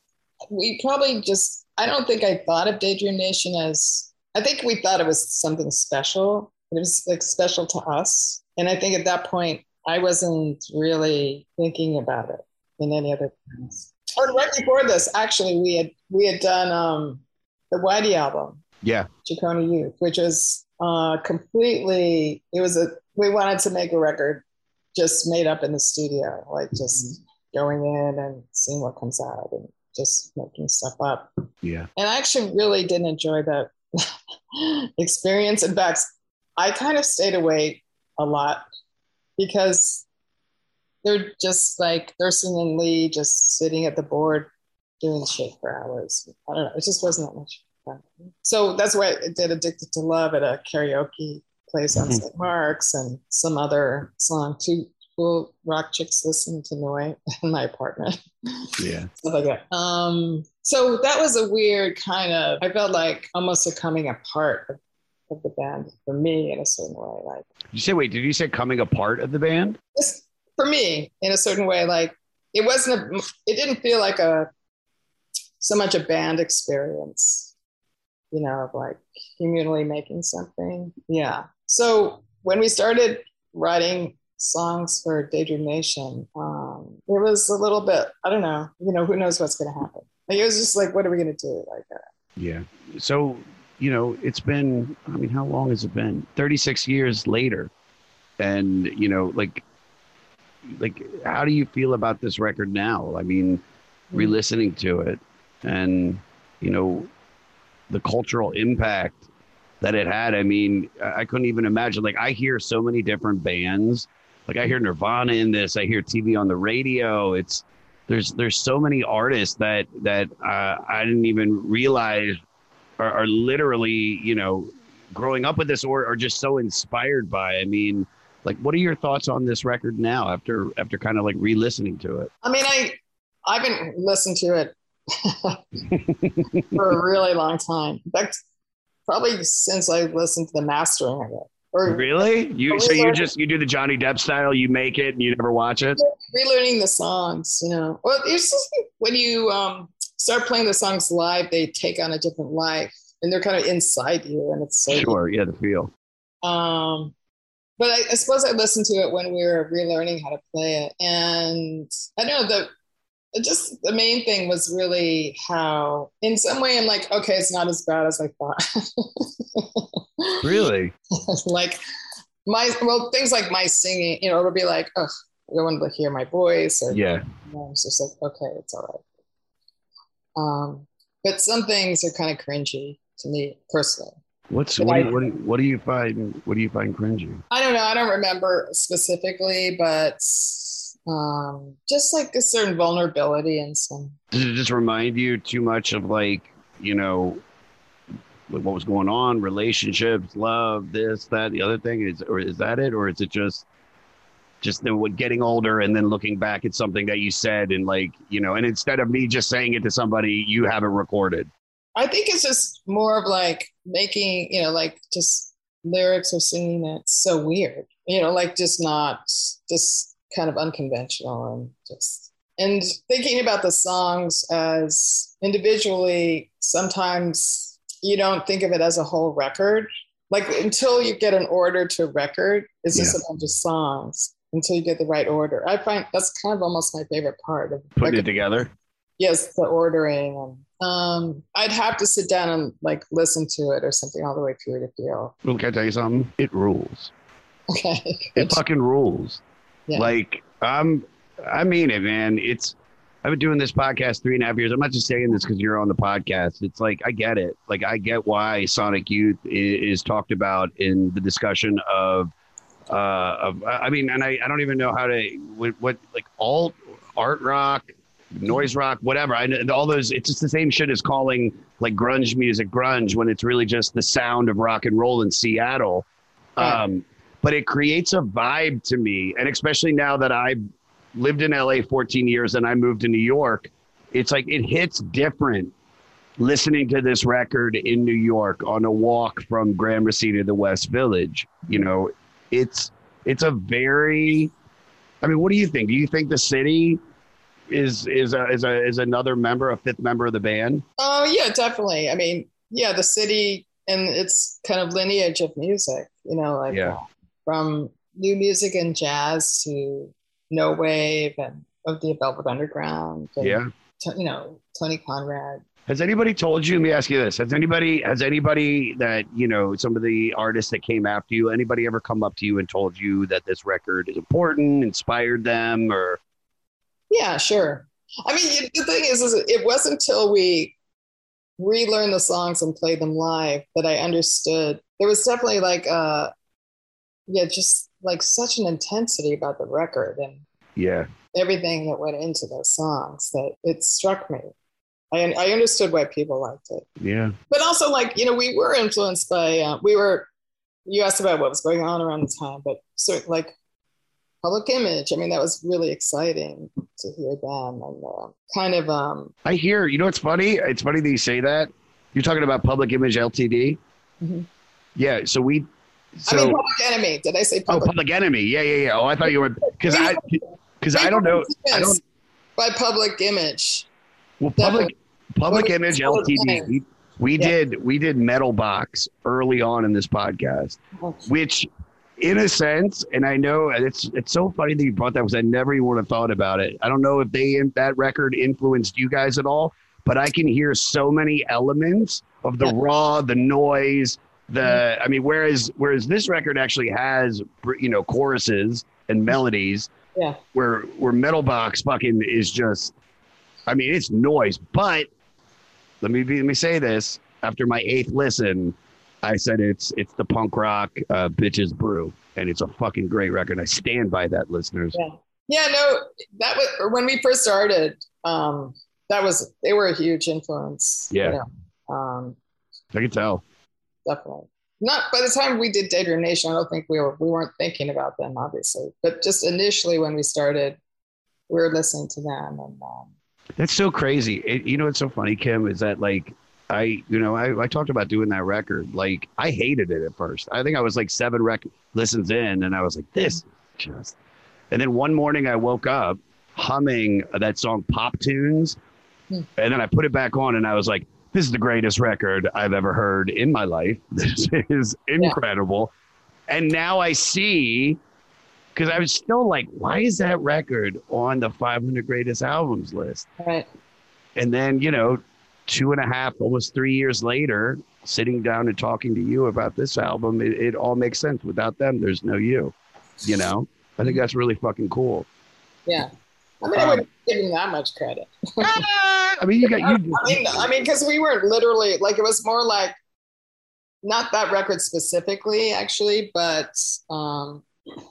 we probably just, I don't think I thought of Daydream Nation as, I think we thought it was something special. It was like special to us. And I think at that point, I wasn't really thinking about it in any other terms. Or right before this, actually, we had we had done um, the Whitey album, Yeah. Jaconi Youth, which was uh, completely, it was a, we wanted to make a record just made up in the studio, like just going in and seeing what comes out and just making stuff up. Yeah. And I actually really didn't enjoy that experience. In fact, I kind of stayed away a lot because they're just like Thurston and Lee just sitting at the board doing shit for hours. I don't know. It just wasn't that much fun. So that's why I did Addicted to Love at a karaoke place on Saint Mark's and some other song, Two Cool Rock Chicks Listening to Noise in my apartment. Yeah. Stuff like that. Um, so that was a weird kind of, I felt like almost a coming apart of, of the band for me in a certain way. Like, Did you say, wait, did you say coming apart of the band? just for me in a certain way, like it wasn't, a, it didn't feel like a, so much a band experience, you know, of like communally making something. Yeah. So when we started writing songs for Daydream Nation, um, it was a little bit, I don't know, you know, who knows what's going to happen. Like, it was just like, what are we going to do? Like, uh, Yeah. So, you know, it's been, I mean, how long has it been? thirty-six years later. And, you know, like, like, how do you feel about this record now? I mean, re-listening to it and, you know, the cultural impact that it had. I mean, I I couldn't even imagine, like, I hear so many different bands. Like, I hear Nirvana in this, I hear T V on the radio. It's, there's, there's so many artists that, that uh, I didn't even realize are, are literally, you know, growing up with this or are just so inspired by. I mean, like, what are your thoughts on this record now after after kind of like re-listening to it? I mean, I I haven't listened to it for a really long time. In fact, probably since I listened to the mastering of it. Or, really? You so you just you do the Johnny Depp style, you make it and you never watch it? Relearning the songs, you know. Well, it's just when you um, start playing the songs live, they take on a different life, and they're kind of inside you, and it's so sure, yeah, the feel. Um, but I, I suppose I listened to it when we were relearning how to play it, and I don't know the. It just the main thing was really how, in some way, I'm like, okay, it's not as bad as I thought. Really? Like my well, things like my singing, you know, it'll be like, oh, I don't want to hear my voice, or yeah, you know, it's just like, okay, it's all right. Um, but some things are kind of cringy to me personally. What's what, I, do you, what, do you, what do you find? What do you find cringy? I don't know. I don't remember specifically, but. Um, just like a certain vulnerability in some. Does it just remind you too much of like, you know, what was going on, relationships, love, this, that, the other thing? Is or is that it? Or is it just just the what getting older and then looking back at something that you said and like, you know, and instead of me just saying it to somebody, you have it recorded? I think it's just more of like making, you know, like just lyrics or singing that's so weird, you know, like just not just kind of unconventional and just and thinking about the songs as individually. Sometimes you don't think of it as a whole record, like until you get an order to record, it's just yeah. a bunch of songs until you get the right order. I find that's kind of almost my favorite part of putting record. It together. Yes, the ordering, and um I'd have to sit down and like listen to it or something all the way through to feel. Well, can I tell you something? It rules. Okay. It fucking rules. Yeah. Like, um, I mean it, man. It's, I've been doing this podcast three and a half years. I'm not just saying this because you're on the podcast. It's like, I get it. Like, I get why Sonic Youth is, is talked about in the discussion of, uh, of, I mean, and I, I don't even know how to, what, what like alt, art rock, noise rock, whatever. I know all those, it's just the same shit as calling like grunge music grunge when it's really just the sound of rock and roll in Seattle. Right. Um, But it creates a vibe to me. And especially now that I've lived in L A fourteen years and I moved to New York, it's like it hits different listening to this record in New York on a walk from Gramercy to the West Village. You know, it's it's a very, I mean, what do you think? Do you think the city is is a, is a, is another member, a fifth member of the band? Oh, yeah, definitely. I mean, yeah, the city and its kind of lineage of music, you know, like. Yeah. From new music and jazz to no wave and of the Velvet Underground. And, yeah. You know, Tony Conrad. Has anybody told you, let me ask you this. Has anybody, has anybody that, you know, some of the artists that came after you, anybody ever come up to you and told you that this record is important, inspired them or? Yeah, sure. I mean, the thing is, is it wasn't until we relearned the songs and played them live that I understood. There was definitely like a, yeah, just like such an intensity about the record and yeah, everything that went into those songs that it struck me. I I understood why people liked it. Yeah. But also, like, you know, we were influenced by, uh, we were, you asked about what was going on around the time, but certain, like, Public Image. I mean, that was really exciting to hear them and uh, kind of. Um, I hear, you know, what's funny? It's funny that you say that. You're talking about Public Image L T D. Mm-hmm. Yeah. So we, So, I mean, Public Enemy. Did I say Public? Oh, Public Enemy. Yeah, yeah, yeah. Oh, I thought you were because I because I don't know. I don't by Public Image. Well, Public Public Image L T D. We, we yeah. did we did Metal Box early on in this podcast, oh. which, in a sense, and I know it's it's so funny that you brought that because I never even would have thought about it. I don't know if they that record influenced you guys at all, but I can hear so many elements of the yeah. raw, the noise. The, I mean, whereas whereas this record actually has, you know, choruses and melodies, yeah. Where where Metal Box fucking is just, I mean, it's noise. But let me be, let me say this: after my eighth listen, I said it's it's the punk rock uh, bitches brew, and it's a fucking great record. I stand by that, listeners. Yeah, yeah, no, that was when we first started. Um, that was they were a huge influence. Yeah. You know? Um, I can tell. Definitely. Not by the time we did Daydream Nation, I don't think we were we weren't thinking about them, obviously. But just initially when we started, we were listening to them. And um, That's so crazy. It, you know what's so funny, Kim, is that like I, you know, I, I talked about doing that record. Like I hated it at first. I think I was like seven rec listens in, and I was like, this just. And then one morning I woke up humming that song Pop Tunes, hmm. and then I put it back on, and I was like, this is the greatest record I've ever heard in my life. This is incredible. Yeah. And now I see, because I was still like, why is that record on the five hundred greatest albums list? Right. And then, you know, two and a half, almost three years later, sitting down and talking to you about this album, it, it all makes sense. Without them, there's no you, you know? I think that's really fucking cool. Yeah. I mean, um, I wouldn't give him that much credit. I mean, you got you. I mean, I mean, because we weren't literally like it was more like not that record specifically, actually, but um.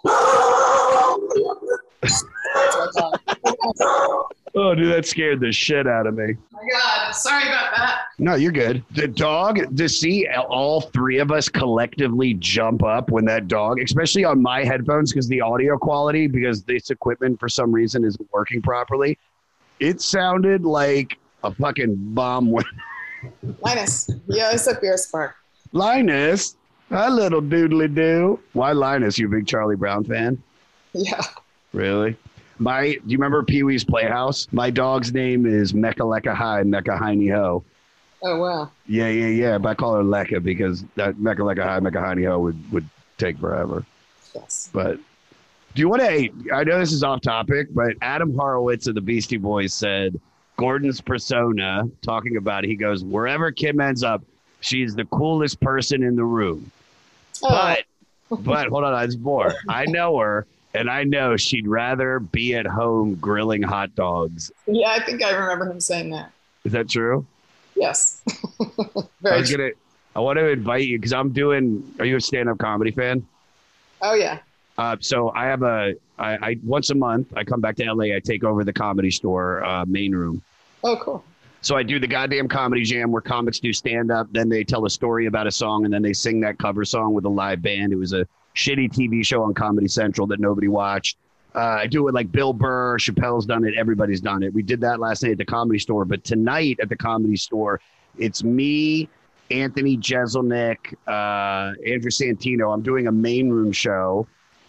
Oh, dude, that scared the shit out of me. Oh my God, sorry about that. No, you're good. The dog, to see all three of us collectively jump up when that dog, especially on my headphones, because the audio quality, because this equipment for some reason isn't working properly, it sounded like a fucking bomb went. Linus, yeah, it's a beer spark. Linus, hi, little doodly doo. Why Linus? You a big Charlie Brown fan? Yeah. Really? My, do you remember Pee Wee's Playhouse? My dog's name is Mecca Lecca Hi, Mecca Hiney Ho. Oh, wow. Yeah, yeah, yeah. But I call her Lecca because that Mecca Lecca Hi, Mecca Hiney Ho would, would take forever. Yes. But do you want to, I know this is off topic, but Adam Horowitz of the Beastie Boys said Gordon's persona, talking about it, he goes, wherever Kim ends up, she's the coolest person in the room. Oh. But, but hold on, there's more. I know her. And I know she'd rather be at home grilling hot dogs. Yeah, I think I remember him saying that. Is that true? Yes. Very I was gonna. I want to invite you because I'm doing. Are you a stand-up comedy fan? Oh yeah. Uh, so I have a. I, I once a month I come back to L A. I take over the Comedy Store uh, main room. Oh, cool. So I do the goddamn comedy jam where comics do stand-up. Then they tell a story about a song, and then they sing that cover song with a live band. It was a shitty T V show on Comedy Central that nobody watched. Uh, I do it like Bill Burr, Chappelle's done it, everybody's done it. We did that last night at the Comedy Store, but tonight at the Comedy Store, it's me, Anthony Jeselnik, uh, Andrew Santino. I'm doing a main room show.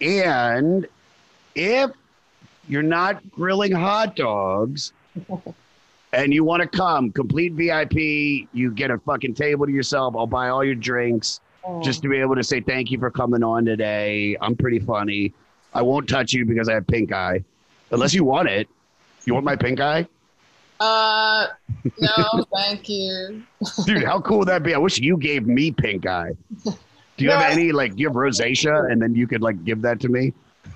And if you're not grilling hot dogs and you want to come, complete V I P, you get a fucking table to yourself. I'll buy all your drinks. Just to be able to say thank you for coming on today. I'm pretty funny. I won't touch you because I have pink eye. Unless you want it. You want my pink eye? Uh, no, thank you. Dude, how cool would that be? I wish you gave me pink eye. Do you no, have any, like, do you have rosacea? And then you could, like, give that to me?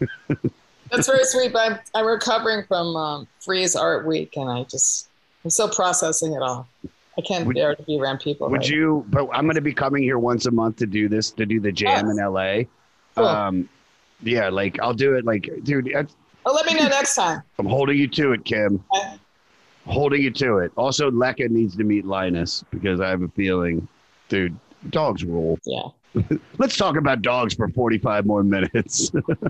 That's very sweet, but I'm, I'm recovering from um, Freeze Art Week, and I just, I'm still processing it all. I can't would, bear to be around people. Would right you, but I'm going to be coming here once a month to do this, to do the jam yes. in L A. Cool. Um, yeah, like, I'll do it, like, dude. I, oh, let me know next time. I'm holding you to it, Kim. Okay. Holding you to it. Also, Lecca needs to meet Linus because I have a feeling, dude, dogs rule. Yeah. Let's talk about dogs for forty-five more minutes.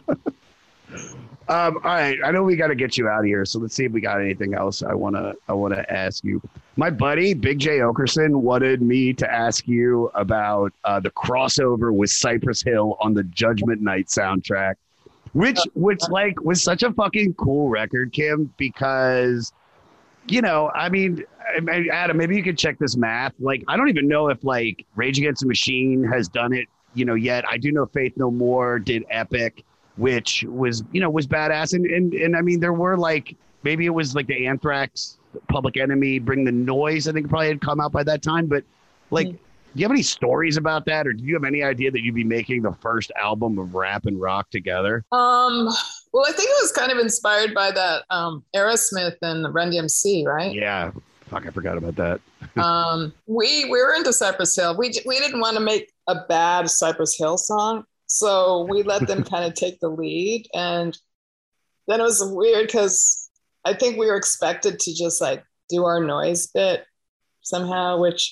Um, all right, I know we got to get you out of here, so let's see if we got anything else I want to I want to ask you. My buddy, Big J Okerson, wanted me to ask you about uh, the crossover with Cypress Hill on the Judgment Night soundtrack, which, which like, was such a fucking cool record, Kim, because, you know, I mean, Adam, maybe you could check this math. Like, I don't even know if, like, Rage Against the Machine has done it, you know, yet. I do know Faith No More did Epic, which was, you know, was badass. And, and, and I mean, there were like, maybe it was like the Anthrax, Public Enemy, Bring the Noise, I think probably had come out by that time. But like, mm-hmm. do you have any stories about that? Or do you have any idea that you'd be making the first album of rap and rock together? Um, well, I think it was kind of inspired by that um, Aerosmith and Run D M C, right? Yeah. Fuck, I forgot about that. um, we, we were into Cypress Hill. We, we didn't want to make a bad Cypress Hill song. So we let them kind of take the lead. And then it was weird because I think we were expected to just like do our noise bit somehow, which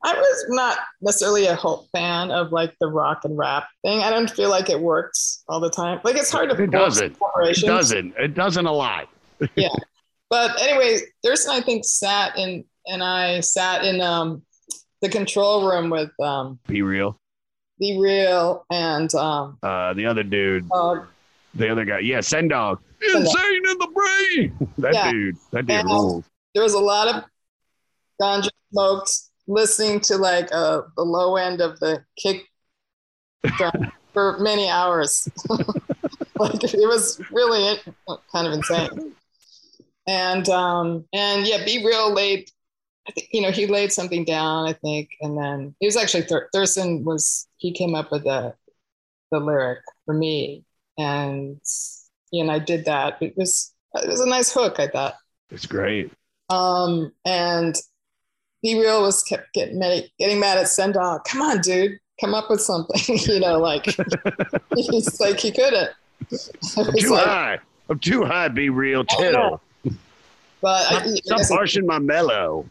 I was not necessarily a whole fan of like the rock and rap thing. I don't feel like it works all the time. Like it's hard to. It doesn't. It doesn't. It doesn't a lot. Yeah, but anyway, Thurston I think sat in, and I sat in um the control room with um. Be Real. Be Real and um. Uh, the other dude. Uh, the other guy. Yeah, Sendog. Insane in the brain. That yeah. dude. That dude and rules. There was a lot of ganja smoked, listening to like uh, the low end of the kick drum for many hours. Like it was really kind of insane. And um, and yeah, Be Real laid, I think, you know, he laid something down, I think, and then it was actually Thur- Thurston was he came up with the the lyric for me, and and I did that. It was it was a nice hook, I thought. It's great. Um, and Be Real was kept getting mad, getting mad at Sendog. Come on, dude, come up with something. You know, like he's like he couldn't. I'm too like, high. I'm too high. Be Real, chill. But stop, I, stop harshing my mellow.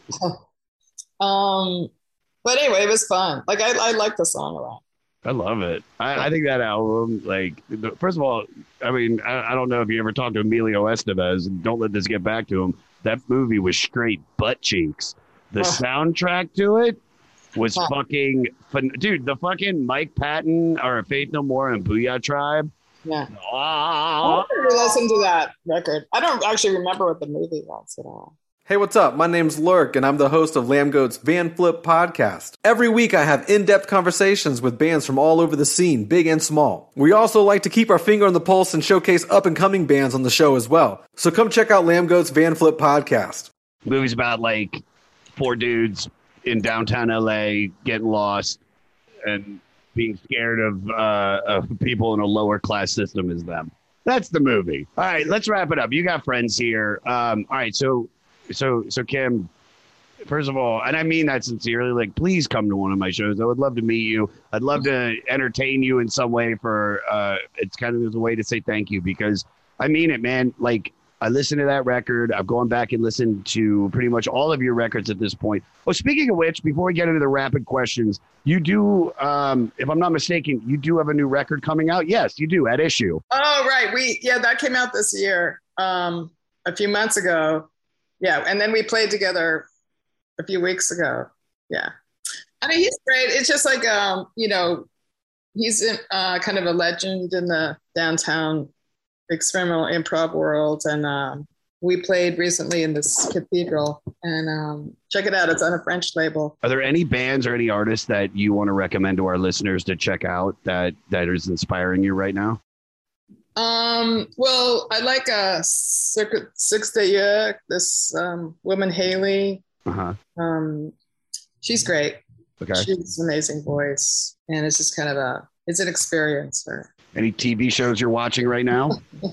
um, but anyway, it was fun. Like I, I like the song a lot. I love it. I, I think that album, like, first of all, I mean, I, I don't know if you ever talked to Emilio Estevez, and don't let this get back to him. That movie was straight butt cheeks. The soundtrack to it was fucking fun. Dude, the fucking Mike Patton or Faith No More and Booyah Tribe. Yeah. Oh. I want to listen to that record. I don't actually remember what the movie was at all. Hey, what's up? My name's Lurk, and I'm the host of Lamb Goat's Van Flip podcast. Every week, I have in-depth conversations with bands from all over the scene, big and small. We also like to keep our finger on the pulse and showcase up-and-coming bands on the show as well. So come check out Lamb Goat's Van Flip podcast. The movie's about, like, four dudes in downtown L A getting lost and being scared of, uh, of people in a lower-class system as them. That's the movie. All right, let's wrap it up. You got friends here. Um, all right, so... So, so Kim, first of all, and I mean that sincerely, like, please come to one of my shows. I would love to meet you. I'd love to entertain you in some way for, uh, it's kind of as a way to say thank you, because I mean it, man. Like, I listened to that record. I've gone back and listened to pretty much all of your records at this point. Oh, speaking of which, before we get into the rapid questions, you do, um, if I'm not mistaken, you do have a new record coming out. Yes, you do, At Issue. Oh, right. We, yeah, that came out this year, um, a few months ago. Yeah, and then we played together a few weeks ago. Yeah, I mean, he's great. It's just like, um, you know, he's in, uh, kind of a legend in the downtown experimental improv world. And um, we played recently in this cathedral. And um, check it out. It's on a French label. Are there any bands or any artists that you want to recommend to our listeners to check out that that is inspiring you right now? Um, well, I like uh Circuit Six Day, this um woman Haley. Uh-huh. Um she's great. Okay. She has an amazing voice, and it's just kind of a it's an experience for Any T V shows you're watching right now?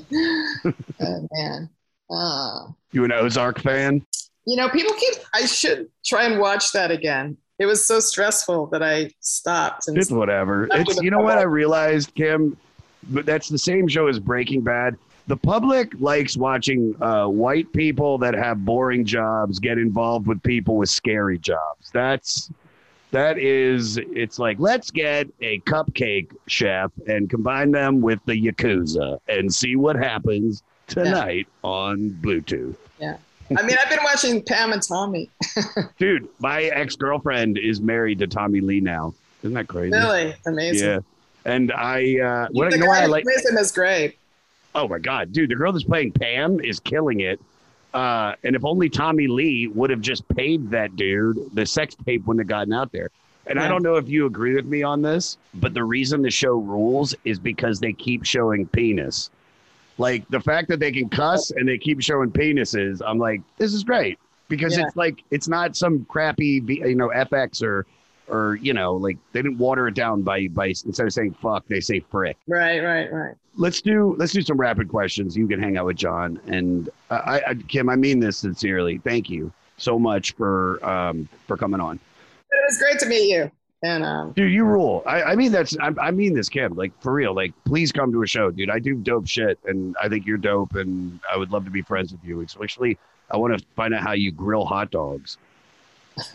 Oh man. Uh You an Ozark fan? You know, people keep I should try and watch that again. It was so stressful that I stopped. And It's whatever. It's you know what I realized, Kim? But that's the same show as Breaking Bad. The public likes watching uh, white people that have boring jobs get involved with people with scary jobs. That's that is. It's like, let's get a cupcake chef and combine them with the Yakuza and see what happens tonight yeah. on Bluetooth. Yeah. I mean, I've been watching Pam and Tommy. Dude, my ex-girlfriend is married to Tommy Lee now. Isn't that crazy? Really? Amazing. Yeah. And I, uh, what the you know guy what I who like? plays him is great. Oh my God, dude, the girl that's playing Pam is killing it. Uh, and if only Tommy Lee would have just paid that dude, the sex tape wouldn't have gotten out there. And yeah. I don't know if you agree with me on this, but the reason the show rules is because they keep showing penis. Like the fact that they can cuss and they keep showing penises, I'm like, this is great because yeah. it's like it's not some crappy, you know, F X or. Or, you know, like they didn't water it down by by instead of saying fuck, they say frick. Right, right, right. Let's do let's do some rapid questions. You can hang out with John. And uh, I, I, Kim, I mean this sincerely. Thank you so much for um, for coming on. It was great to meet you. And um, dude, you rule. I, I mean that's I, I mean this, Kim. Like for real. Like please come to a show, dude. I do dope shit, and I think you're dope, and I would love to be friends with you. Especially, I want to find out how you grill hot dogs.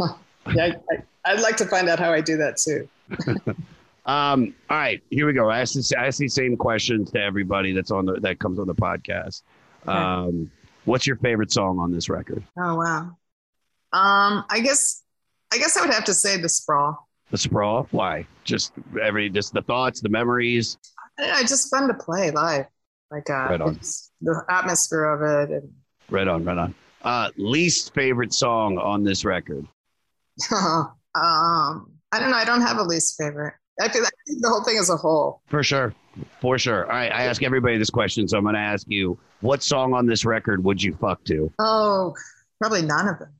Yeah, I, I'd like to find out how I do that too. um, all right, here we go. I ask, this, I ask these same questions to everybody that's on the that comes on the podcast. Okay. Um, what's your favorite song on this record? Oh wow. Um, I guess I guess I would have to say The Sprawl. The Sprawl? Why? Just every just the thoughts, the memories. I don't know, it's just fun to play live. Like uh, Right on. it's the atmosphere of it. And Right on, right on. Uh, least favorite song on this record? um, I don't know. I don't have a least favorite. I feel like the whole thing as a whole. For sure. For sure. All right, I ask everybody this question, so I'm going to ask you, what song on this record would you fuck to? Oh, probably none of them.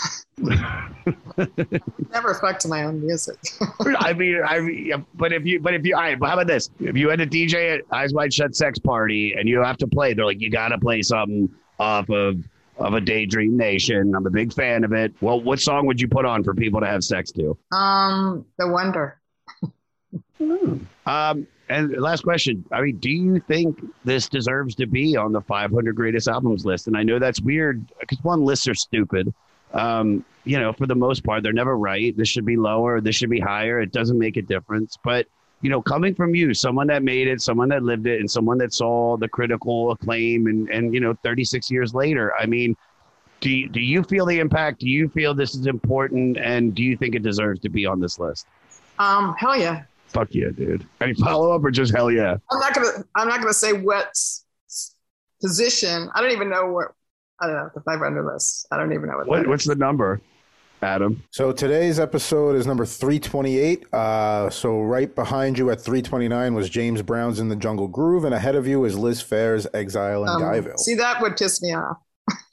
Never fucked to my own music. I mean, I mean, but if you, but if you, all right, but how about this? If you had a D J at Eyes Wide Shut Sex Party and you have to play, they're like, you got to play something off of of a Daydream Nation. I'm a big fan of it. Well, what song would you put on for people to have sex to? Um, The Wonder. Um, and last question. I mean, do you think this deserves to be on the five hundred greatest albums list? And I know that's weird because one, lists are stupid. Um, you know, for the most part, they're never right. This should be lower. This should be higher. It doesn't make a difference. But, you know, coming from you, someone that made it, someone that lived it, and someone that saw the critical acclaim and, and you know, thirty-six years later, I mean, do you, do you feel the impact? Do you feel this is important? And do you think it deserves to be on this list? Um, hell yeah. Fuck yeah, dude. Any follow up or just hell yeah? I'm not gonna. I'm not gonna say what s- position. I don't even know what. I don't know the five hundred list. I don't even know what. What, that what's is. the number, Adam? So today's episode is number three twenty-eight. Uh, so right behind you at three twenty-nine was James Brown's In the Jungle Groove, and ahead of you is Liz Phair's Exile in Um, Guyville. See, that would piss me off.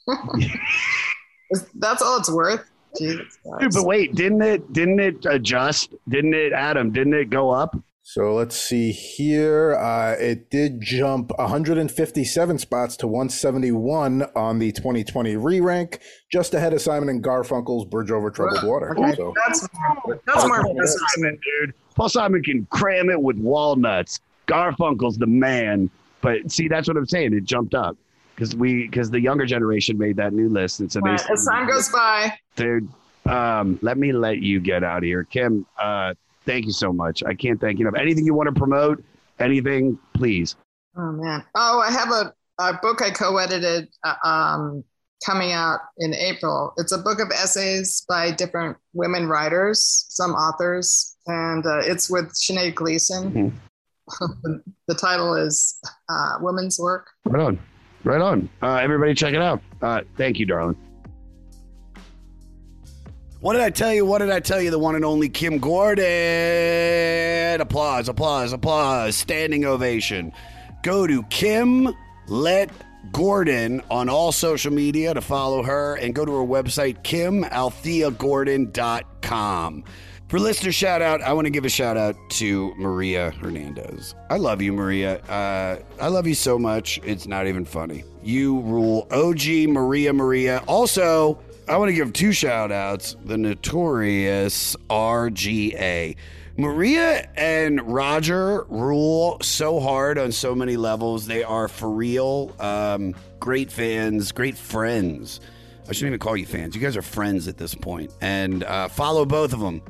That's all it's worth. Jesus Christ. Dude, but wait, didn't it didn't it adjust? Didn't it, Adam, didn't it go up? So let's see here. Uh, it did jump one hundred fifty-seven spots to one seventy-one on the twenty twenty re-rank, just ahead of Simon and Garfunkel's Bridge Over Troubled Water. Okay, So, that's that's more Paul impressive. Simon, dude. Paul Simon can cram it with walnuts. Garfunkel's the man. But see, that's what I'm saying. It jumped up because we because the younger generation made that new list, and so Right, they as time goes by. dude. Um, let me let you get out of here, Kim. Uh, thank you so much. I can't thank you enough. Anything you want to promote? Anything, please. Oh man. Oh, I have a, a book I co-edited uh, um, coming out in April. It's a book of essays by different women writers, some authors, and uh, it's with Sinead Gleason. Mm-hmm. The title is uh, Women's Work. Right on. Right on. Uh, everybody check it out. Uh, thank you, darling. What did I tell you? What did I tell you? The one and only Kim Gordon. Applause, applause, applause. Standing ovation. Go to Kim Let Gordon on all social media to follow her, and go to her website, kim althea gordon dot com. For listener shout out, I want to give a shout out to Maria Hernandez. I love you, Maria. Uh, I love you so much. It's not even funny. You rule. O G Maria Maria. Also, I want to give two shout outs. The notorious R G A. Maria and Roger rule so hard on so many levels. They are for real. Um, great fans, great friends. I shouldn't even call you fans. You guys are friends at this point. And uh, follow both of them.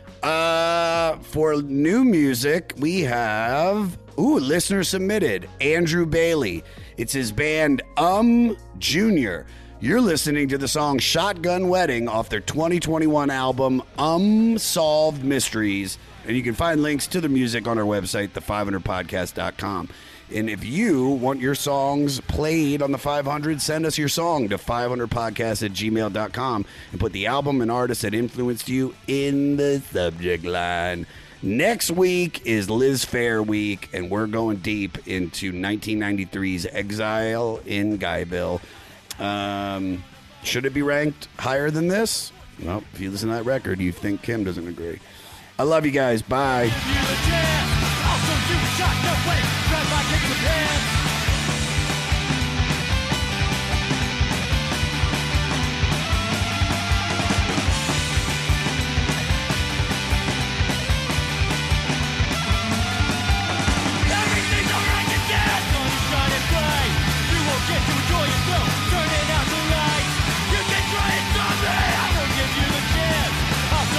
Uh, for new music, we have, ooh, listener submitted, Andrew Bailey. It's his band, Um Junior. You're listening to the song Shotgun Wedding off their twenty twenty-one album, Unsolved Mysteries. And you can find links to the music on our website, the five hundred podcast dot com. And if you want your songs played on the five hundred, send us your song to five hundred podcast at gmail dot com and put the album and artist that influenced you in the subject line. Next week is Liz Phair week, and we're going deep into nineteen ninety-three's Exile in Guyville. Um, should it be ranked higher than this? Well, if you listen to that record, you think Kim doesn't agree. I love you guys. Bye. Turning out the lights, you can try and stop me. I won't give you the chance. I'll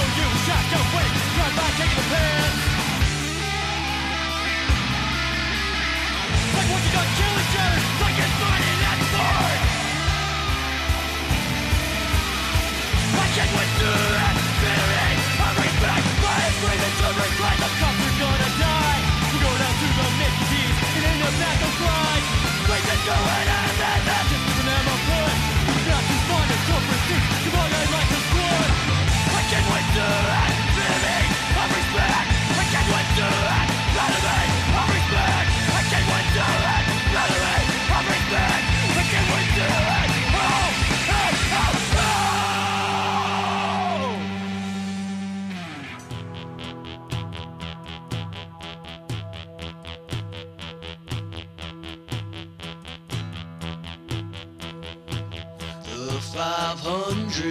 five hundred,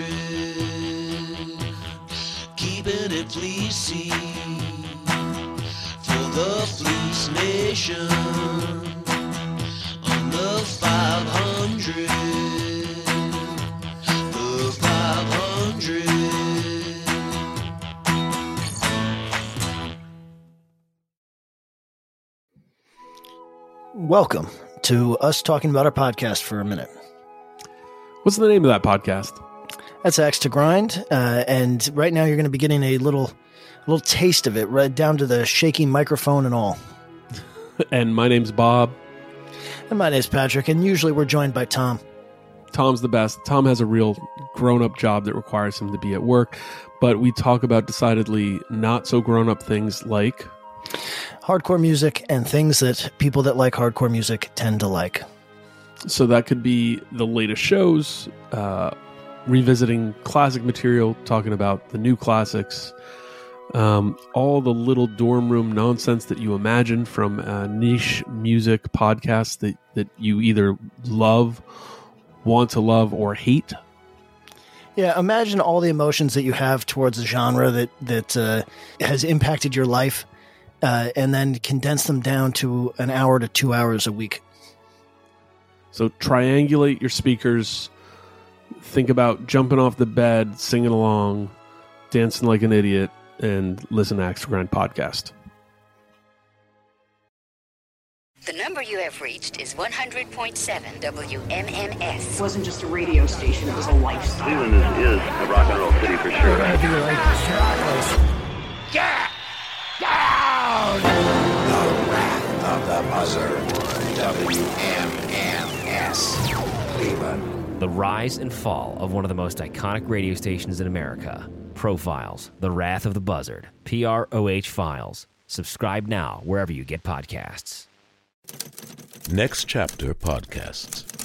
keeping it fleecy for the Fleece Nation on the five hundred, the five hundred. Welcome to us talking about our podcast for a minute. What's the name of that podcast? That's Axe to Grind, uh, and right now you're going to be getting a little, little taste of it, right down to the shaky microphone and all. And my name's Bob. And my name's Patrick, and usually we're joined by Tom. Tom's the best. Tom has a real grown-up job that requires him to be at work, but we talk about decidedly not so grown-up things like hardcore music and things that people that like hardcore music tend to like. So that could be the latest shows, uh, revisiting classic material, talking about the new classics, um, all the little dorm room nonsense that you imagine from a niche music podcast that, that you either love, want to love, or hate. Yeah, imagine all the emotions that you have towards a genre that, that uh, has impacted your life. Uh, and then condense them down to an hour to two hours a week. So triangulate your speakers. Think about jumping off the bed, singing along, dancing like an idiot, and listen to Axe to Grind podcast. The number you have reached is one hundred point seven W M M S. It wasn't just a radio station, it was a lifestyle. Cleveland is, is a rock and roll city for sure. Yeah! Down! The Wrath of the Buzzard. W M M S. Cleveland. The rise and fall of one of the most iconic radio stations in America. Profiles. The Wrath of the Buzzard. P R O H Files. Subscribe now wherever you get podcasts. Next Chapter Podcasts.